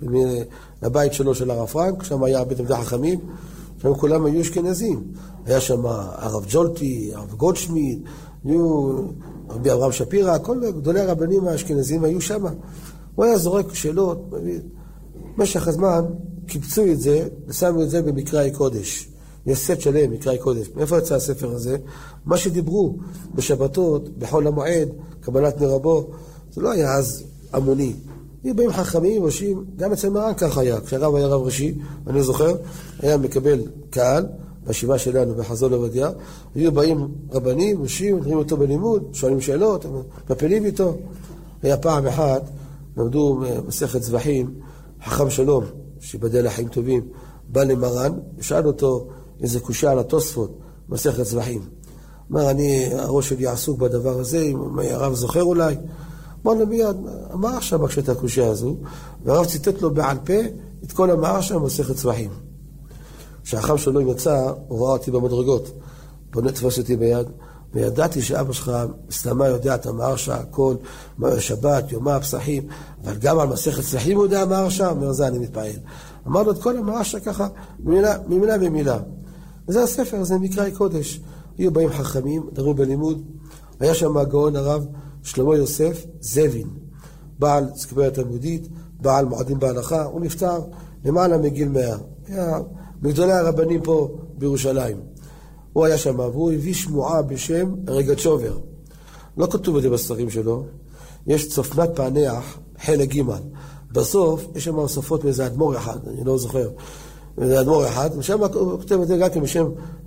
לבית שלו של הרב פרנק, שם היה בית תלמידי חכמים, שם כולם היו אשכנזים. היה שם הרב ג'ולטי, הרב גולדשמיד, היו רבי אברהם שפירא, כל גדולי הרבנים האשכנזים היו שם. הוא היה זורק שאלות, במשך הזמן קיבצו את זה ושמו את זה במקראי קודש. יש סט שלם, מקראי קודש. מאיפה יצא הספר הזה? מה שדיברו בשבתות, בחול המועד, קבלת מרבו, זה לא היה אז המוני. היו באים חכמים, ראשים, גם אצל מרן כך היה. כשהרב היה רב ראשי, אני זוכר, היה מקבל קהל, בישיבה שלנו בחזון עובדיה, היו באים רבנים, ראשים, מדברים אותו בלימוד, שואלים שאלות, מפלים איתו. היה פעם אחת, למדו מסכת זבחים, חכם שלום, שיבדל לחיים טובים, בא למרן, ושאל אותו איזה קושה על התוספות, מסכת זבחים. אמר, אני, הראש שלי עסוק בדבר הזה, אם הרב זוכר אולי, אמר לו מיד, אמר עכשיו בקש את הקושה הזו, והרב ציטט לו בעל פה את כל המער שם מסכת זבחים. כשהחם שלו יצא, הוא ראה אותי במדרגות, בוא תפס אותי ביד, וידעתי שאבא שלך סתמה יודע את המער שהכל, שבת, יומה, פסחים, אבל גם על מסכת זבחים הוא יודע המער שם, אומר זה אני מתפעל. אמר לו את כל המער שככה, ממילה, ממילה במילה. וזה הספר, זה מקראי קודש. היו באים חכמים, דברים בלימוד, היה שם הגאון הרב, שלמה יוסף זבין, בעל סקברת תלמודית, בעל מועדים בהלכה, הוא נפטר למעלה מגיל מאה. היה מגדולי הרבנים פה בירושלים. הוא היה שם, והוא הביא שמועה בשם רגצ'ובר. לא כתוב את זה בספרים שלו. יש צופנת פענח, חלק ג'. בסוף יש שם הוספות מאיזה אדמו"ר אחד, אני לא זוכר. זה אדמו"ר אחד, ושם הוא כותב את זה גם בשם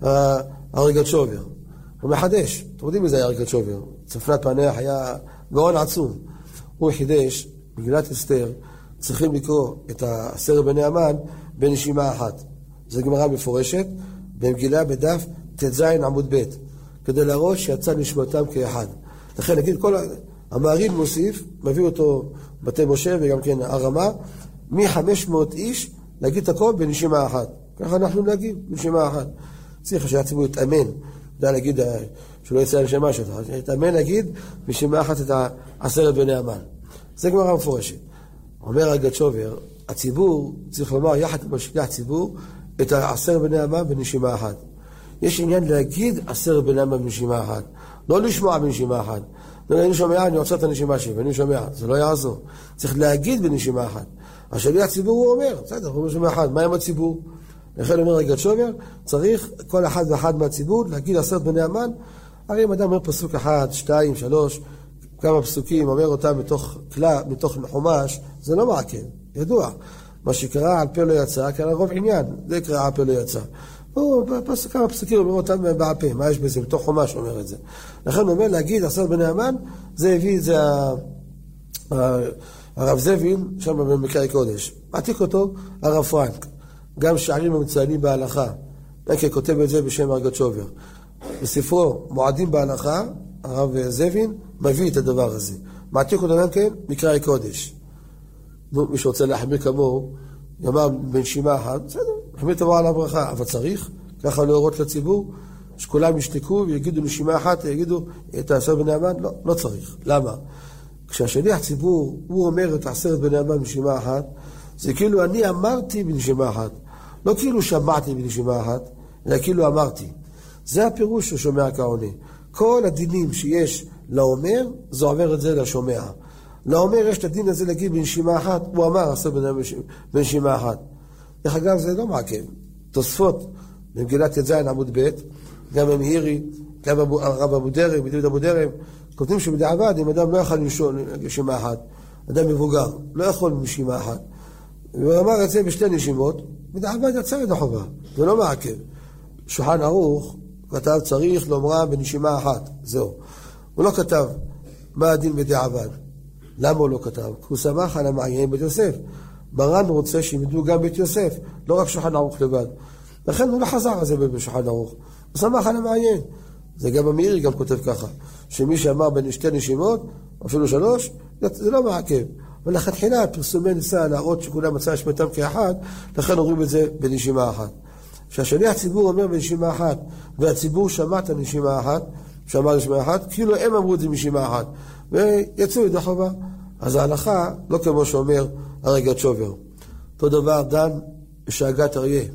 הרגצ'ובר. הוא מחדש, אתם יודעים מזה היה רגצ'ובר. צופנת פענח היה גאון עצום. הוא חידש, מגילת אסתר, צריכים לקרוא את עשר בני המן בנשימה אחת. זו גמרא מפורשת, במגילה בדף תז עמוד ב', כדי להראות שיצא נשמתם כאחד. לכן נגיד כל המעריל מוסיף, מביא אותו בתי משה וגם כן הרמה, מ-חמש מאות איש להגיד את הכל בנשימה אחת. ככה אנחנו נגיד בנשימה אחת. צריך שהציבור יתאמן, יודע להגיד שלא יצא לנשימה שלך, יתאמן להגיד בנשימה אחת את עשרת בני המן. זה גמרא מפורשת. אומר רגצ'ובר, הציבור צריך לומר יחד עם השליח ציבור את עשרת בני המן בנשימה אחת. יש עניין להגיד עשרת בני המן בנשימה אחת, לא לשמוע בנשימה אחת. אני שומע, אני עוצר את הנשימה שלי, ואני שומע, זה לא יעזור. צריך להגיד בנשימה אחת. השליח ציבור הוא אומר, בסדר, הוא בנשימה אחת, מה עם הציבור? לכן אומר רגע שובר, צריך כל אחד ואחד מהציבור להגיד עשרת בני המן. הרי אם אדם אומר פסוק אחד, שתיים, שלוש, כמה פסוקים, אומר אותם מתוך כלה, מתוך חומש, זה לא מעכב, ידוע. מה שקרא על פה לא יצא, כי על הרוב עניין, זה קרא על פה לא יצא. הוא פסוק, כמה פסוקים אומר אותם בעל פה, מה יש בזה? מתוך חומש אומר את זה. לכן הוא אומר להגיד עשרת בני המן, זה הביא את זה הרב זבין, שם במקראי קודש. מעתיק אותו הרב פרנק, גם שערים המצוינים בהלכה, דקה כותב את זה בשם הרגת שובר. בספרו מועדים בהלכה, הרב זבין מביא את הדבר הזה. מעתיק אותו גם כן, מקראי קודש. נו, מי שרוצה להחמיר כמוהו, יאמר בנשימה אחת, בסדר, להחמיר תבוא על הברכה, אבל צריך, ככה להורות לציבור, שכולם ישתקו ויגידו נשימה אחת, ויגידו את העשרת בני המן, לא, לא צריך. למה? כשהשליח ציבור, הוא אומר את עשרת בני המן בנשימה אחת, זה כאילו אני אמרתי בנשימה אחת, לא כאילו שמעתי בנשימה אחת, אלא כאילו אמרתי. זה הפירוש שהוא שומע כעונה. כל הדינים שיש לאומר, זה עובר את זה לשומע. לאומר יש את הדין הזה להגיד בנשימה אחת, הוא אמר עשרת בני המן בנשימה אחת. דרך אגב זה לא מעכב. תוספות במגילת י"ז עמוד ב', גם המאירי, גם הרב אבו דרם, בדוד אבו דרם, כותבים שבדיעבד אם אדם לא יכול לנשום נשימה אחת, אדם מבוגר, לא יכול לנשימה אחת. והוא אמר את זה בשתי נשימות, בדיעבד יצא את החובה, זה לא מעכב. שולחן ערוך כתב צריך לומרה בנשימה אחת, זהו. הוא לא כתב מה הדין בדיעבד. למה הוא לא כתב? כי הוא שמח על המעיין בית יוסף. מרן רוצה שימדו גם בית יוסף, לא רק שולחן ערוך לבד. לכן הוא לא חזר על זה בשולחן ערוך. הוא שמח על המעיין. זה גם המאירי גם כותב ככה, שמי שאמר בין שתי נשימות, אפילו שלוש, זה לא מעכב. אבל לכתחילה פרסומי ניסה להראות שכולם מצא השמתם כאחד, לכן אומרים את זה בנשימה אחת. כשהשליח ציבור אומר בנשימה אחת, והציבור שמע את הנשימה אחת, שמע נשימה אחת, כאילו הם אמרו את זה בנשימה אחת, ויצאו ידי חובה. אז ההלכה, לא כמו שאומר הרגת שובר. אותו דבר דן בשאגת אריה,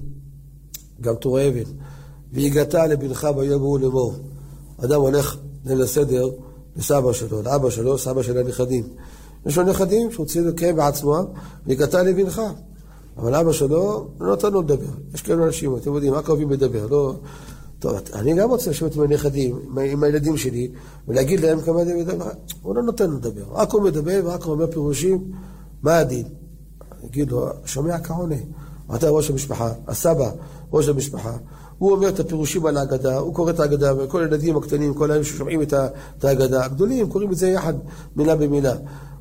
גם תורה אבן, והגעת לבנך ביום ההוא לאמור. אדם הולך ליל הסדר לסבא שלו, לאבא שלו, סבא של הנכדים. יש לו נכדים שרוצים לקיים בעצמו, והגעת לבנך. אבל אבא שלו לא נותן לו לדבר. יש כאלה אנשים, אתם יודעים, מה קרובים לדבר? לא... טוב, אני גם רוצה לשבת עם הנכדים, עם הילדים שלי, ולהגיד להם כמה דבר. הוא לא נותן לדבר. רק הוא מדבר, ורק הוא אומר פירושים, מה הדין? יגיד לו, שומע כעונה. אתה ראש המשפחה, הסבא, ראש המשפחה. הוא אומר את הפירושים על ההגדה, הוא קורא את ההגדה, וכל הילדים הקטנים, כל אלה ששומעים את ההגדה, הגדולים קוראים את זה יחד, מילה במילה.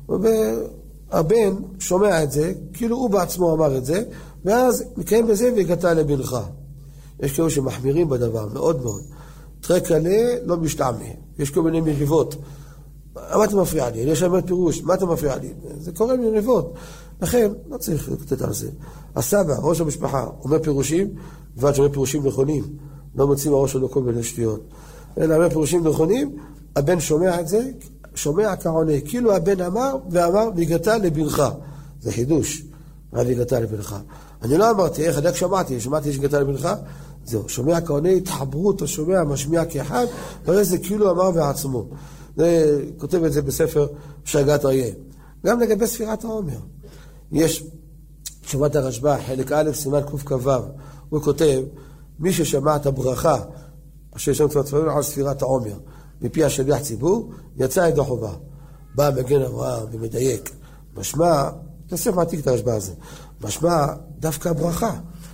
והבן שומע את זה, כאילו הוא בעצמו אמר את זה, ואז מקיים בזה והגעת לבנך. יש כאלה שמחמירים בדבר, מאוד מאוד. תראה כאלה לא משתעמה. יש כל מיני מריבות. מה אתה מפריע לי? אני יש להם פירוש, מה אתה מפריע לי? זה קורה מריבות. לכן, לא צריך לתת על זה. הסבא, ראש המשפחה, אומר פירושים, ועד שאומר פירושים נכונים, לא מוצאים הראש שלו כל מיני שטויות. אלא אומר פירושים נכונים, הבן שומע את זה, שומע כעונה, כאילו הבן אמר, ואמר, והגעת לבנך. זה חידוש, והגעת לבנך. אני לא אמרתי, איך, אני רק שמעתי, שמעתי שהגעת לבנך, זהו, שומע כעונה, התחברות, השומע, משמיע כאחד, ואז זה כאילו אמר בעצמו. זה, כותב את זה בספר שאגת אריה. גם לגבי ספירת העומר. יש תשובת הרשב"א, חלק א', סימן קכ"ו, הוא כותב, מי ששמע את הברכה, אשר יש לנו צוות צבעים על ספירת העומר, מפי השליח ציבור, יצא ידי חובה. בא מגן אברהם ומדייק. משמע, תוסף מעתיק את הרשב"א הזה, משמע דווקא הברכה.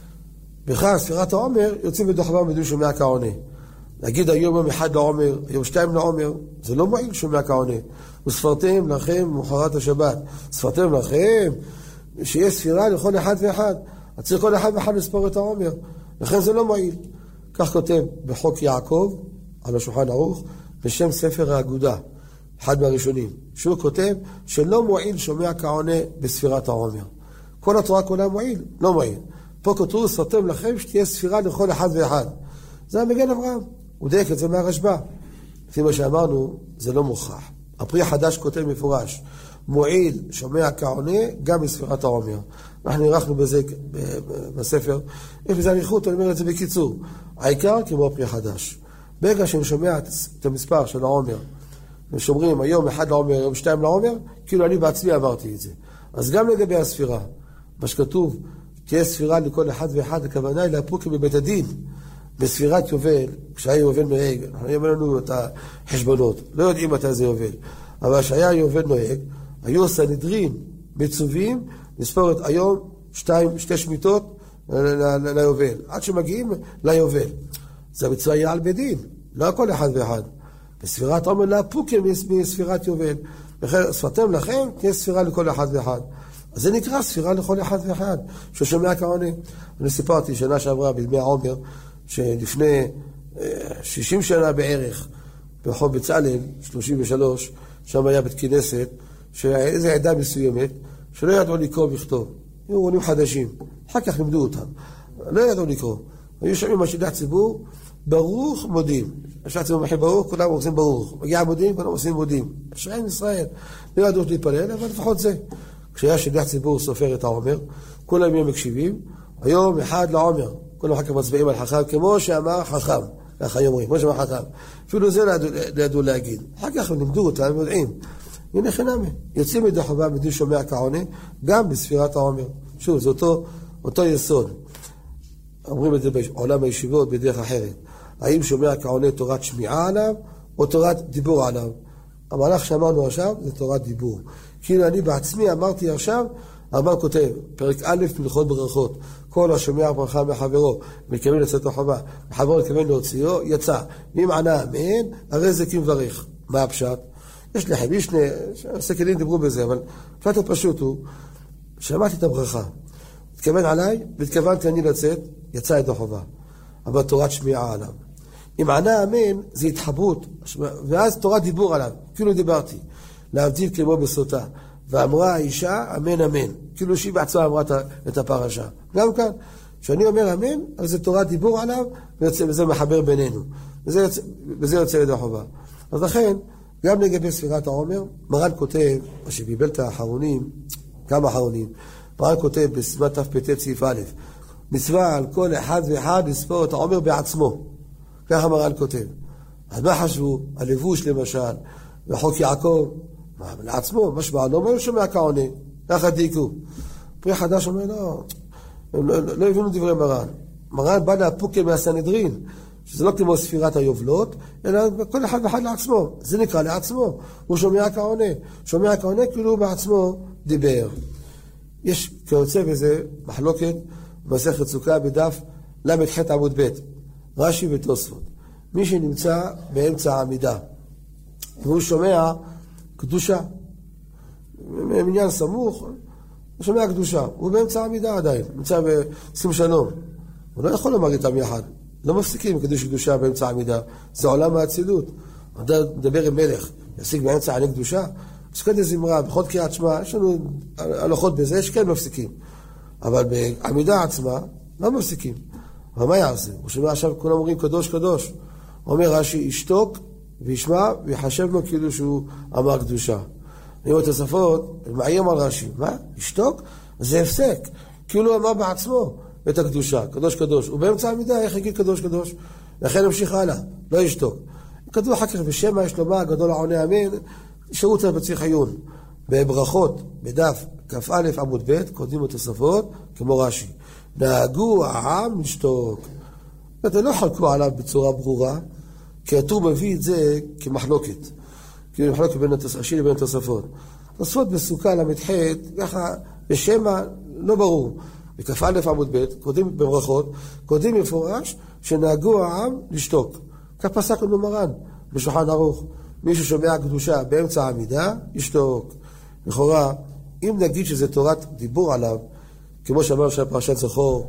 בכלל, ספירת העומר יוצאים ידי חובה מדוי שומע כעונה. להגיד היום יום אחד לעומר, יום שתיים לעומר, זה לא מועיל שומע כעונה. וספרתם לכם מוחרת השבת. ספרתם לכם שיש ספירה לכל אחד ואחד. אז צריך כל אחד ואחד לספור את העומר. לכן זה לא מועיל. כך כותב בחוק יעקב, על השולחן ערוך, בשם ספר האגודה, אחד מהראשונים. שהוא כותב שלא מועיל שומע כעונה בספירת העומר. כל התורה כולה מועיל, לא מועיל. פה כתוב, ספרתם לכם שתהיה ספירה לכל אחד ואחד. זה המגן אברהם. הוא דייק את זה מהרשב"א. לפי מה שאמרנו, זה לא מוכרח. הפרי החדש כותב מפורש, מועיל שומע כעונה גם בספירת העומר. אנחנו ערכנו בזה בספר, יש בזה אריכות, אני אומר את זה בקיצור. העיקר כמו הפרי החדש. ברגע שאני שומע את המספר של העומר, ושומרים היום אחד לעומר, יום שתיים לעומר, כאילו אני בעצמי עברתי את זה. אז גם לגבי הספירה, מה שכתוב, תהיה ספירה לכל אחד ואחד, הכוונה היא להפוק בבית הדין. בספירת יובל, כשהיה יובל נוהג, היה לנו את החשבונות, לא יודעים מתי זה יובל, אבל כשהיה יובל נוהג, היו סנהדרין מצווים לספור את היום שתיים, שתי שמיטות ליובל, עד שמגיעים ליובל. זה מצווה היה על בית דין, לא כל אחד ואחד. בספירת עומר להפוקים מספירת יובל. שפתם לכם, תהיה ספירה לכל אחד ואחד. אז זה נקרא ספירה לכל אחד ואחד, ששומע כעונה. אני סיפרתי שנה שעברה בימי העומר, שלפני שישים שנה בערך, ברחוב בצלאל, שלושים ושלוש, שם היה בית כנסת, שאיזו עדה מסוימת, שלא ידעו לקרוא וכתוב. היו עולים חדשים, אחר כך לימדו אותם. לא ידעו לקרוא. היו שומעים משגיח ציבור, ברוך מודים. משגיח ציבור מחי ברוך, כולם עושים ברוך. מגיע מודים, כולם עושים מודים. אשרינו ישראל. לא ידעו להתפלל, אבל לפחות זה. כשהיה שליח ציבור סופר את העומר, כולם יהיו מקשיבים, היום אחד לעומר. כולם אחר כך מצביעים על חכם, כמו שאמר חכם. ככה אומרים, כמו שאמר חכם. אפילו זה לא ידעו להגיד. אחר כך הם לימדו אותם, הם יודעים. הנה חינמי. יוצאים ידי חובה מדין שומע כעונה, גם בספירת העומר. שוב, זה אותו, אותו יסוד. אומרים את זה בעולם הישיבות בדרך אחרת. האם שומע כעונה תורת שמיעה עליו, או תורת דיבור עליו? המהלך שאמרנו עכשיו זה תורת דיבור. כאילו אני בעצמי אמרתי עכשיו, הרמב"ם כותב, פרק א' מלכות ברכות, כל השומע ברכה מחברו, מקווה לצאת לחובה, מחברו מקווה להוציאו, יצא. מי מענה אמן, הרי זה כמברך. מה הפשט? יש לכם, יש שני, הסקלים דיברו בזה, אבל פשט הפשוט הוא, שמעתי את הברכה. התכוון עליי, והתכוונתי אני לצאת, יצא את החובה. אבל תורת שמיעה עליו. אם ענה אמן, זה התחברות, ואז תורת דיבור עליו, כאילו דיברתי, להבדיל כמו בסוטה. ואמרה האישה, אמן אמן. כאילו שהיא בעצמה אמרה את הפרשה. גם כאן, כשאני אומר אמן, אז זה תורת דיבור עליו, וזה מחבר בינינו. וזה, וזה יוצא ידי החובה. אז לכן, גם לגבי ספירת העומר, מרן כותב, מה שביבל את האחרונים, כמה אחרונים, מרן כותב בסימן תפ"ט סעיף א', מצווה על כל אחד ואחד לספור את העומר בעצמו. ככה מרן כותב. אז מה חשבו? הלבוש למשל, וחוק יעקב, לעצמו, משמע, לא אומר לו שומע כעונה, ככה דייקו. פרי חדש אומר, לא, הם לא, לא הבינו דברי מרן. מרן בא להפוק מהסנהדרין, שזה לא כמו ספירת היובלות, אלא כל אחד ואחד לעצמו. זה נקרא לעצמו. הוא שומע כעונה. שומע כעונה כאילו הוא בעצמו דיבר. יש כיוצא בזה מחלוקת במסכת סוכה בדף למ"ח עמוד ב', רש"י ותוספות. מי שנמצא באמצע העמידה, והוא שומע קדושה, מניין סמוך, הוא שומע קדושה, הוא באמצע העמידה עדיין, נמצא בשים שלום. הוא לא יכול לומר איתם יחד. לא מפסיקים קדוש קדושה באמצע העמידה. זה עולם האצילות. מדבר עם מלך, ישיג באמצע עני קדושה. סקד הזמרה, בכל קריאת שמע, יש לנו הלכות בזה, יש כן מפסיקים. אבל בעמידה עצמה, לא מפסיקים. אבל מה יעשה? הוא שומע עכשיו, כולם אומרים קדוש קדוש. הוא אומר רש"י, ישתוק וישמע ויחשב לו כאילו שהוא אמר קדושה. אני רואה את השפות, מעיים על רש"י. מה? ישתוק? זה הפסק. כאילו הוא אמר בעצמו את הקדושה, קדוש קדוש. ובאמצע העמידה, איך יגיד קדוש קדוש? לכן נמשיך הלאה, לא ישתוק. כתוב אחר כך בשם השלמה הגדול העונה אמן, שירות זה בצריך עיון. בברכות, בדף כ"א עמוד ב', קודמים התוספות, כמו רש"י. נהגו העם לשתוק. אתם לא חלקו עליו בצורה ברורה, כי הטור מביא את זה כמחלוקת. כאילו מחלוקת בין השני לבין התוספות. תוספות בסוכה למ"ח, ככה בשמה לא ברור. בכ"א עמוד ב', קודם בברכות, קודם מפורש שנהגו העם לשתוק. כך פסק לנו מרן בשולחן ערוך. מי ששומע קדושה באמצע העמידה, ישתוק. לכאורה, אם נגיד שזה תורת דיבור עליו, כמו שאמר עכשיו פרשת זכור,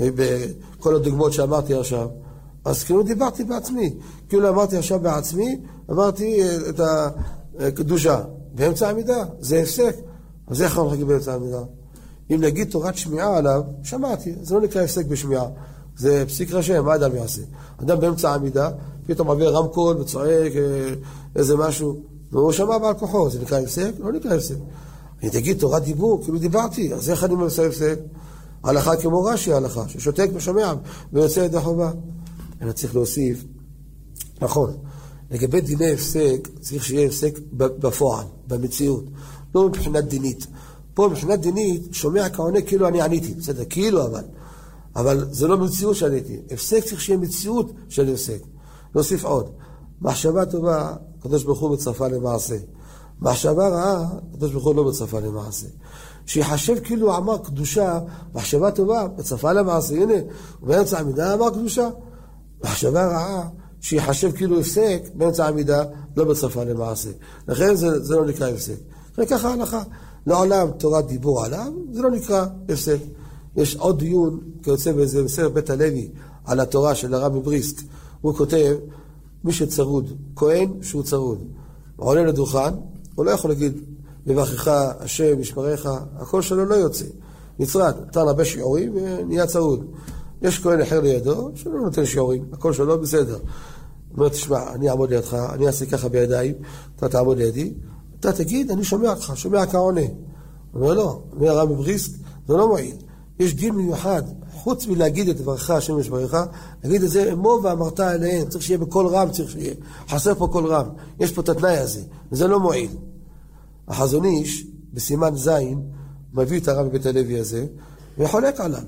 בכל הדוגמאות שאמרתי עכשיו, אז כאילו דיברתי בעצמי. כאילו אמרתי עכשיו בעצמי, אמרתי את הקדושה. באמצע העמידה, זה הפסק. אז איך אנחנו נגיד באמצע העמידה? אם נגיד תורת שמיעה עליו, שמעתי, זה לא נקרא הפסק בשמיעה. זה פסיק רשם, מה אדם יעשה? אדם באמצע העמידה, פתאום מעביר רמקול וצועק איזה משהו, והוא שמע בעל כוחו, זה נקרא הפסק? לא נקרא הפסק. אני תגיד תורת דיבור, כאילו דיברתי, אז איך אני מנסה הפסק? הלכה כמו רש"י ההלכה, ששותק ושומע ויוצא ידי חובה. אני צריך להוסיף, נכון, לגבי דיני הפסק, צריך שיהיה הפסק בפועל, במציאות, לא מבחינת דינית. פה מבחינת דינית, שומע כעונה כאילו אני עניתי, בסדר, כאילו אבל. אבל זה לא מציאות שעניתי. הפסק צריך שיהיה מציאות של הפסק. נוסיף עוד. מחשבה טובה, הקדוש ברוך הוא מצרפה למעשה. מחשבה רעה, הקדוש ברוך הוא לא מצרפה למעשה. שיחשב כאילו אמר קדושה, מחשבה טובה, מצרפה למעשה. הנה, באמצע העמידה אמר קדושה. מחשבה רעה, שיחשב כאילו הפסק, באמצע העמידה לא מצרפה למעשה. לכן זה, זה לא נקרא הפסק. וככה ההלכה. לעולם תורת דיבור עליו, זה לא נקרא הפסק. יש עוד דיון, כיוצא באיזה בספר בית הלוי, על התורה של הרב מבריסק. הוא כותב, מי שצרוד, כהן שהוא צרוד, עולה לדוכן, הוא לא יכול להגיד, לברכך, השם, משמריך, הכל שלו לא יוצא. נצרד, נתן הרבה שיעורים ונהיה צרוד. יש כהן אחר לידו, שלא נותן שיעורים, הכל שלו בסדר. הוא אומר, תשמע, אני אעמוד לידך, אני אעשה ככה בידיים, אתה תעמוד לידי, אתה תגיד, אני שומע אותך, שומע כעונה. הוא אומר, לא, אומר הרב מבריסק, זה לא מועיל. יש דין מיוחד, חוץ מלהגיד את דברך, השם משמריך, להגיד את זה אמו ואמרת אליהם, צריך שיהיה בכל רם, צריך שיהיה, חסר פה כל רם, יש פה את התנאי הזה, וזה לא מועיל. החזון איש, בסימן זין, מביא את הרב מבית הלוי הזה, וחולק עליו.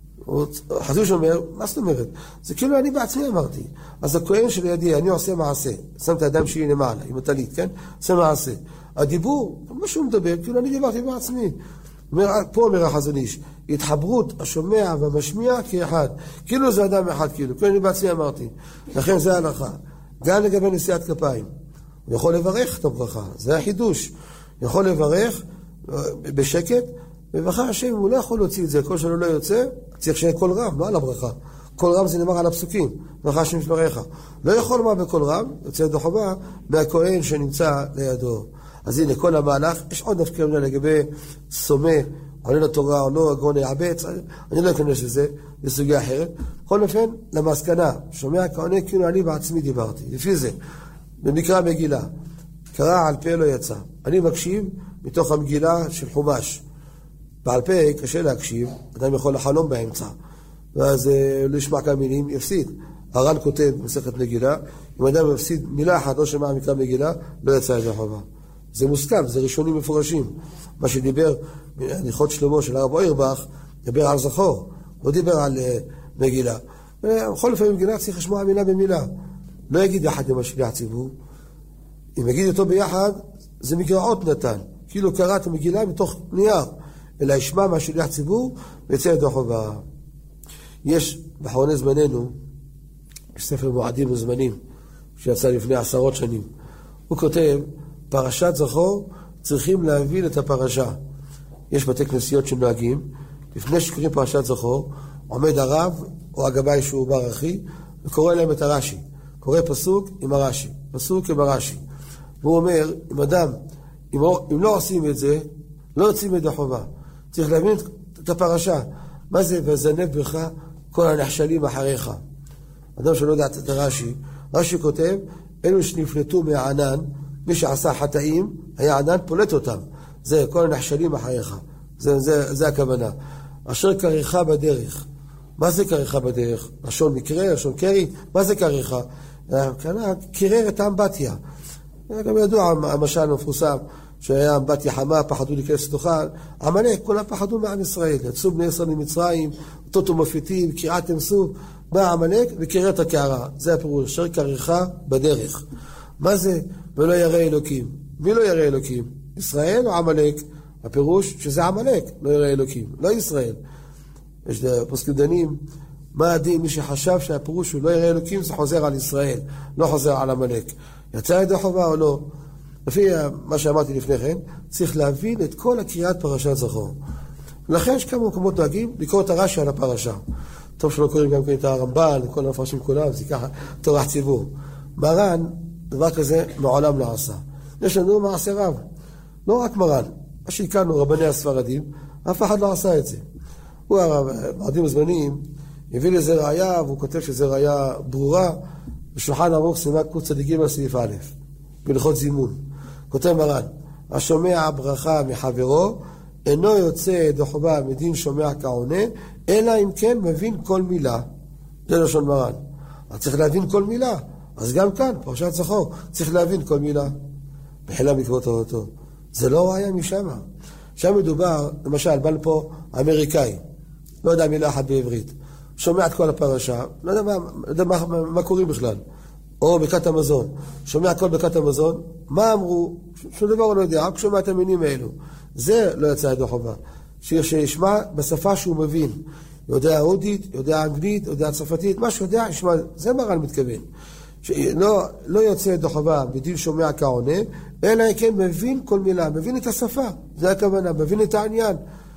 החזון איש אומר, מה זאת אומרת? זה כאילו אני בעצמי אמרתי. אז הכהן שלידי, אני עושה מעשה, שם את האדם שלי למעלה, עם הטלית, כן? עושה מעשה. הדיבור, מה שהוא מדבר, כאילו אני דיברתי בעצמי. פה אומר החזון איש, התחברות השומע והמשמיע כאחד, כאילו זה אדם אחד, כאילו, כאילו אני בעצמי אמרתי. לכן זה ההלכה. גם לגבי נשיאת כפיים, הוא יכול לברך את הברכה, זה החידוש. הוא יכול לברך בשקט, וברכה השם, הוא לא יכול להוציא את זה, כל שלו לא יוצא, צריך שיהיה קול רם, לא על הברכה. קול רם זה נאמר על הפסוקים, ברכה השם משמריך. לא יכול לומר בקול רם, יוצא ידו חובה, מהכהן שנמצא לידו. אז הנה, כל המהלך, יש עוד נפקא מינה לגבי סומה, עולה לתורה או לא, הגאון יעבץ, אני לא אכנס לזה, זה סוגיה אחרת. בכל אופן, למסקנה, שומע כעונה כאילו אני בעצמי דיברתי, לפי זה, במקרא מגילה, קרא על פה לא יצא. אני מקשיב מתוך המגילה של חומש. בעל פה קשה להקשיב, אדם יכול לחלום באמצע, ואז לא ישמע כמה מילים, יפסיד. הר"ן כותב במסכת מגילה, אם אדם יפסיד מילה אחת, לא שמע מקרא מגילה, לא יצא ידי חובה. זה מוסכם, זה ראשונים מפורשים. מה שדיבר הליכות שלמה של הרב אוירבך, דיבר על זכור, לא דיבר על uh, מגילה. בכל לפעמים מגילה צריך לשמוע מילה במילה. לא יגיד יחד עם השליח ציבור. אם יגיד אותו ביחד, זה מגרעות נתן. כאילו קראת מגילה מתוך נייר. אלא ישמע מהשליח ציבור ויצא ידו חובה. יש באחרוני זמננו, יש ספר מועדים וזמנים, שיצא לפני עשרות שנים. הוא כותב, פרשת זכור צריכים להבין את הפרשה. יש בתי כנסיות שנוהגים, לפני שקוראים פרשת זכור, עומד הרב או הגבאי שהוא בר אחי, וקורא להם את הרש"י. קורא פסוק עם הרש"י, פסוק עם הרש"י. והוא אומר, אם אדם, אם, אם לא עושים את זה, לא יוצאים ידי חובה. צריך להבין את הפרשה. מה זה? וזנב בך כל הנחשלים אחריך. אדם שלא יודע את הרש"י, רש"י כותב, אלו שנפלטו מהענן, מי שעשה חטאים, היה ענן פולט אותם. זה כל הנחשלים אחריך. זה, זה, זה הכוונה. אשר קריחה בדרך. מה זה קריחה בדרך? לשון מקרה, לשון קרי? מה זה קריחה? קרר את האמבטיה. גם ידוע המשל המפורסם, שהיה אמבטיה חמה, פחדו להיכנס לתוכה. עמלק, כולם פחדו מעם ישראל. יצאו בני ישראל ממצרים, אותות ומפיתים, קריעתם סוף. בא עמלק וקרר את הקערה. זה הפירוש, אשר קריחה בדרך. מה זה? ולא ירא אלוקים. מי לא ירא אלוקים? ישראל או עמלק? הפירוש שזה עמלק, לא ירא אלוקים, לא ישראל. יש פוסקים דנים, מה הדין? מי שחשב שהפירוש הוא לא ירא אלוקים, זה חוזר על ישראל, לא חוזר על עמלק. יצא ידי חובה או לא? לפי מה שאמרתי לפני כן, צריך להבין את כל הקריאת פרשת זכור. לכן יש כמה מקומות דואגים לקרוא את הרש"י על הפרשה. טוב שלא קוראים גם כן את הרמב"ן, כל המפרשים כולם, זה ככה תורת ציבור. מרן, דבר כזה מעולם לא עשה. יש לנו מעשה רב. לא רק מרן, מה שהכרנו רבני הספרדים, אף אחד לא עשה את זה. הוא הרבים הזמנים, הביא לזה ראיה, והוא כותב שזה ראיה ברורה, בשולחן ערוך סימן קצ"ג סעיף א', בהלכות זימון. כותב מרן, השומע ברכה מחברו, אינו יוצא ידי חובה מדין שומע כעונה, אלא אם כן מבין כל מילה. זה לשון מרן. אז צריך להבין כל מילה. אז גם כאן, פרשת זכור, צריך להבין כל מילה. בחילה מקוות אותו. זה לא ראיה משמה. שם מדובר, למשל, בא לפה אמריקאי, לא יודע מילה אחת בעברית, שומע את כל הפרשה, לא יודע מה, לא יודע מה, מה, מה קוראים בכלל, או בקת המזון, שומע כל בקת המזון, מה אמרו, שום דבר הוא לא יודע, רק שומע את המינים האלו. זה לא יצא ידו חובה. שישמע בשפה שהוא מבין, יודע הודית, יודע אנגלית, יודע צרפתית, מה שיודע, ישמע, זה מרן מתכוון. שלא, לא יוצא ידו חובה בדין שומע כעונה, אלא כן מבין כל מילה, מבין את השפה, זה הכוונה, מבין את העניין.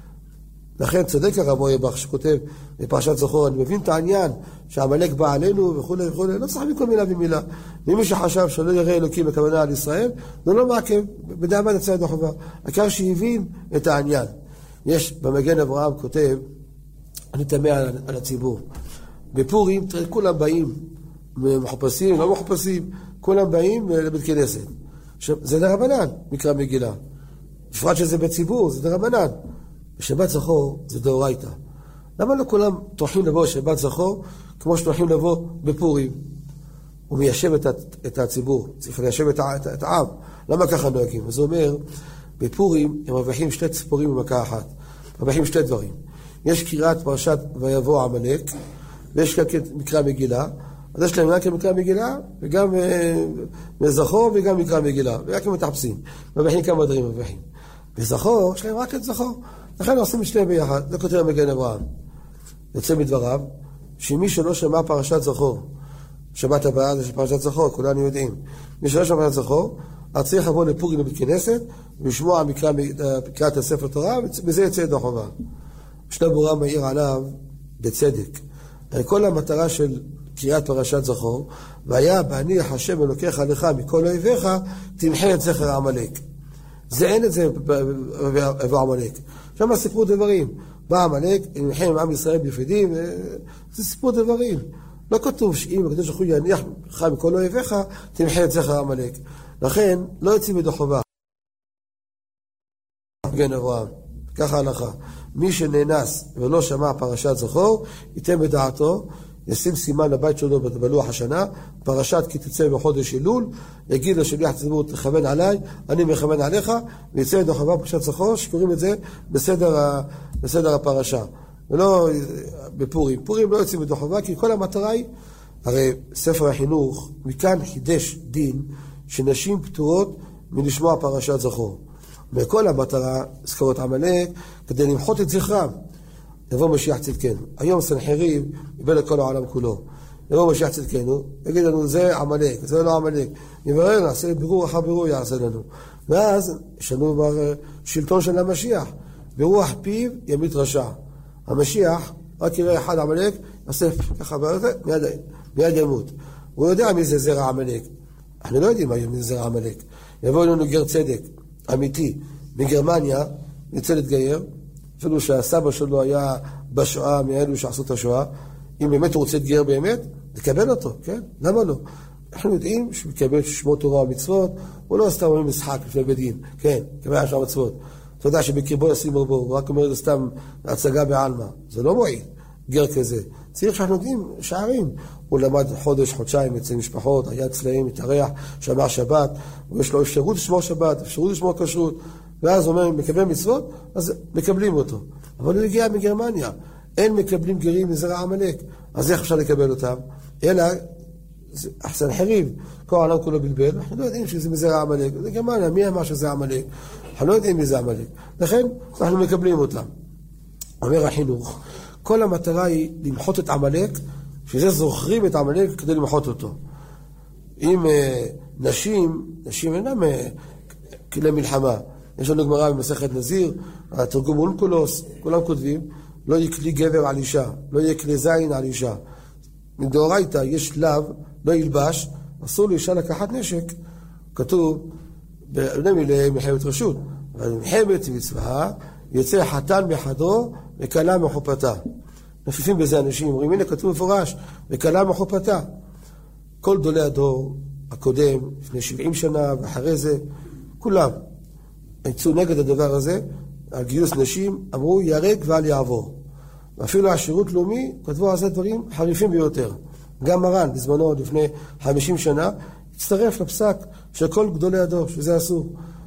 לכן צודק הרב אוירבך שכותב בפרשת זכור, אני מבין את העניין שהעמלק בא עלינו וכו' וכו', לא צריך מכל מילה ומילה. ומי שחשב שלא יראה אלוקים בכוונה על ישראל, זה לא מעכב, בדיעבד יצא ידו חובה. העיקר שהבין את העניין. יש במגן אברהם כותב, אני תמה על, על הציבור. בפורים, תראה, כולם באים, מחופשים, לא מחופשים, כולם באים לבית כנסת. זה דרבנן, מקרא מגילה. בפרט שזה בציבור, זה דרבנן. בשבת זכור זה דאורייתא. למה לא כולם טורחים לבוא בשבת זכור כמו שטורחים לבוא בפורים? הוא מיישב את, את הציבור, צריך ליישב את, את, את העם. למה ככה נוהגים? אז הוא אומר, בפורים הם מרוויחים שתי ציפורים במכה אחת. מרוויחים שתי דברים. יש קריאת פרשת ויבוא עמלק, ויש מקרא מגילה. אז יש להם רק מקרא מגילה, וגם אה, זכור וגם מקרא מגילה. ורק הם מתחפשים. מרוויחים כמה דברים מרוויחים. בזכור, יש להם רק את זכור. לכן עושים שניהם ביחד, זה כותב מגן אברהם. יוצא מדבריו, שמי שלא שמע פרשת זכור, שבת הבאה זה פרשת זכור, כולנו יודעים. מי שלא שמע פרשת זכור, אז צריך לבוא לפורים לבית כנסת, ולשמוע מקראת הספר תורה, ובזה יצא ידו חובה. שלמה רם מעיר עליו בצדק. כל המטרה של קריאת פרשת זכור, והיה בהניח השם אלוקיך לך מכל אויביך, תמחה את זכר העמלק. זה אין את זה בעמלק. שם סיפרו דברים. בא עמלק, נלחם עם עם ישראל ביפידים, זה סיפור דברים. לא כתוב שאם הקדוש ברוך הוא יניח לך מכל אויביך, תמחה את זכר עמלק. לכן, לא יוצאים ידו חובה. מגן אברהם, ככה הלכה. מי שנאנס ולא שמע פרשת זכור, ייתן בדעתו, ישים סימן לבית שלו בלוח השנה, פרשת כי תצא בחודש אלול, יגיד לשליח הציבור, תכוון עליי, אני מכוון עליך, ויצא ידו חובה פרשת זכור, שקוראים את זה בסדר, בסדר הפרשה. ולא בפורים. פורים לא יוצאים ידו חובה, כי כל המטרה היא, הרי ספר החינוך, מכאן חידש דין, שנשים פטורות מלשמוע פרשת זכור. וכל המטרה, זכרות עמלק, כדי למחות את זכרם. יבוא משיח צדקנו. היום סנחריב יבל את כל העולם כולו. יבוא משיח צדקנו, יגיד לנו, זה עמלק, זה לא עמלק. יברר, נעשה בירור אחר בירור יעשה לנו. ואז יש לנו כבר שלטון של המשיח. ברוח פיו ימית רשע. המשיח, רק יראה אחד עמלק, יעשה ככה ברזה, מיד, מיד ימות. הוא יודע מי זה זרע עמלק. אנחנו לא יודעים מי זה זרע עמלק. יבוא לנו גר צדק, אמיתי, מגרמניה, יצא להתגייר, אפילו שהסבא שלו היה בשואה מאלו שעשו את השואה, אם באמת הוא רוצה להתגייר באמת, לקבל אותו, כן? למה לא? אנחנו יודעים שהוא מקבל שמות תורה ומצוות, הוא לא סתם אומר משחק לפני בדין, כן, קבל השעה מצוות. אתה יודע שבקרבו ישים רבו, הוא רק אומר סתם הצגה בעלמא, זה לא מועיל, גר כזה. צריך שאנחנו יודעים שערים, הוא למד חודש, חודשיים אצל משפחות, היה אצלהם, התארח, שמע שבת, ויש לו אפשרות לשמור שבת, אפשרות לשמור כשרות, ואז הוא אומר, מקבל מצוות, אז מקבלים אותו. אבל הוא הגיע מגרמניה, אין מקבלים גרים מזרע עמלק, אז איך אפשר לקבל אותם? אלא, סנחריב, כל העולם כולו בלבל, אנחנו לא יודעים שזה מזרע עמלק, זה גרמניה, מי אמר שזה עמלק? אנחנו לא יודעים מי זה עמלק, לכן אנחנו מקבלים אותם. אומר החינוך, כל המטרה היא למחות את עמלק, שזה זוכרים את עמלק כדי למחות אותו. אם אה, נשים, נשים אינם אה, כלי מלחמה, יש לנו גמרא במסכת נזיר, התרגום אונקולוס, כולם כותבים, לא יהיה כלי גבר על אישה, לא יהיה כלי זין על אישה. מדאורייתא יש לאו, לא ילבש, אסור לאישה לקחת נשק. כתוב, בני מילי מלחמת רשות, אבל מלחמת מצווה, יוצא חתן מחדרו וכלה מחופתה. נפיפים בזה אנשים, אומרים, הנה כתוב מפורש, וכלה מחופתה. כל גדולי הדור הקודם, לפני שבעים שנה ואחרי זה, כולם יצאו נגד הדבר הזה, על גיוס נשים, אמרו ירק ואל יעבור. ואפילו השירות לאומי כתבו על זה דברים חריפים ביותר. גם מרן, בזמנו, לפני חמישים שנה, הצטרף לפסק של כל גדולי הדור, שזה אסור.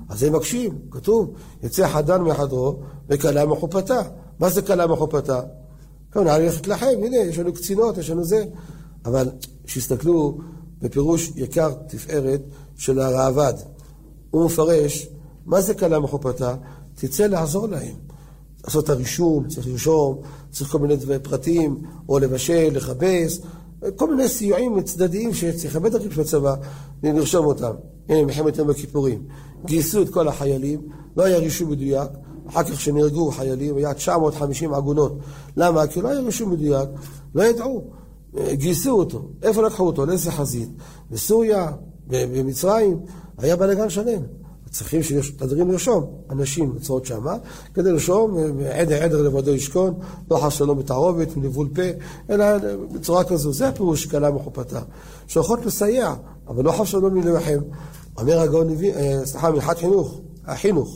אז הם מקשים, כתוב, יצא חדן מחדרו וכלה מחופתה. מה זה כלה מחופתה? כאן נראה ללכת לכם, הנה, יש לנו קצינות, יש לנו זה. אבל שיסתכלו בפירוש יקר תפארת של הרעבד. הוא מפרש, מה זה כלה מחופתה? תצא לעזור להם. לעשות את הרישום, צריך לרשום, צריך כל מיני פרטים, או לבשל, לחבס, כל מיני סיועים צדדיים שצריך הרבה דרכים של הצבא, לרשום אותם. הנה, מלחמת יום הכיפורים. גייסו את כל החיילים, לא היה רישום מדויק, אחר כך שנהרגו חיילים, היה תשע מאות וחמישים עגונות. למה? כי לא היה רישום מדויק, לא ידעו. גייסו אותו. איפה לקחו אותו? לאיזה חזית? בסוריה, במצרים, היה בלגן שלם. צריכים שתדרים לרשום, אנשים נצרות שמה, כדי לרשום, עדר עדר לבדו ישכון, לא חס שלום בתערובת, מנבול פה, אלא בצורה כזו. זה הפירוש כלה מחופתה. שהולכות לסייע, אבל לא חס שלום מלחם. אומר הגאון נביא, סליחה, מלכת חינוך, החינוך.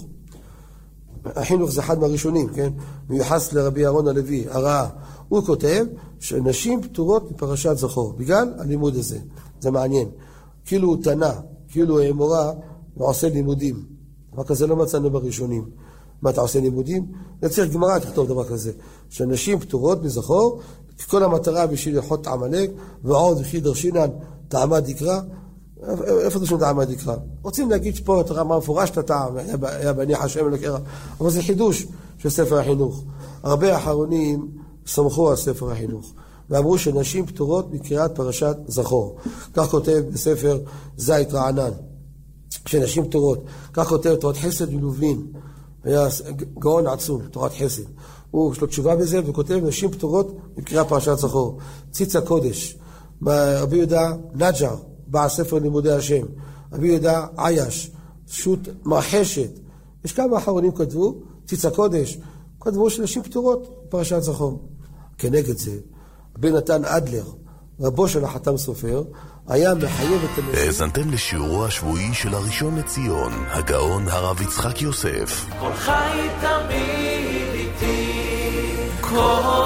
החינוך זה אחד מהראשונים, כן? מיוחס לרבי אהרון הלוי, הרעה. הוא כותב שנשים פטורות מפרשת זכור, בגלל הלימוד הזה. זה מעניין. כאילו הוא תנה, כאילו מורה, ועושה לימודים. דבר כזה לא מצאנו בראשונים. מה אתה עושה לימודים? נצטרך גמרא תכתוב דבר כזה. שנשים פטורות מזכור, כל המטרה בשביל ללכות עמלק, ועוד וכי דרשינן טעמה דקרא. איפה דרשו טעמה דקרא? רוצים להגיד שפה התורה מה מפורש את הטעם, היה בהניח השם לקרא. אבל זה חידוש של ספר החינוך. הרבה האחרונים סמכו על ספר החינוך. ואמרו שנשים פטורות מקריאת פרשת זכור. כך כותב בספר זית רענן. שנשים פטורות. כך כותב תורת חסד מלובלין. היה גאון עצום, תורת חסד. הוא יש לו תשובה בזה וכותב נשים פטורות מקריאת פרשת זכור. ציץ הקודש. רבי יהודה נג'ר, בעל ספר לימודי השם. רבי יהודה עייש, שוט מרחשת. יש כמה אחרונים כתבו, ציץ הקודש, כתבו שנשים פטורות פרשת זכור. כנגד זה, רבי נתן אדלר, רבו של החתם סופר, היה מחייב את הנשים. האזנתם לשיעורו השבועי של הראשון לציון, הגאון הרב יצחק יוסף. כל חי תמיד איתי, כל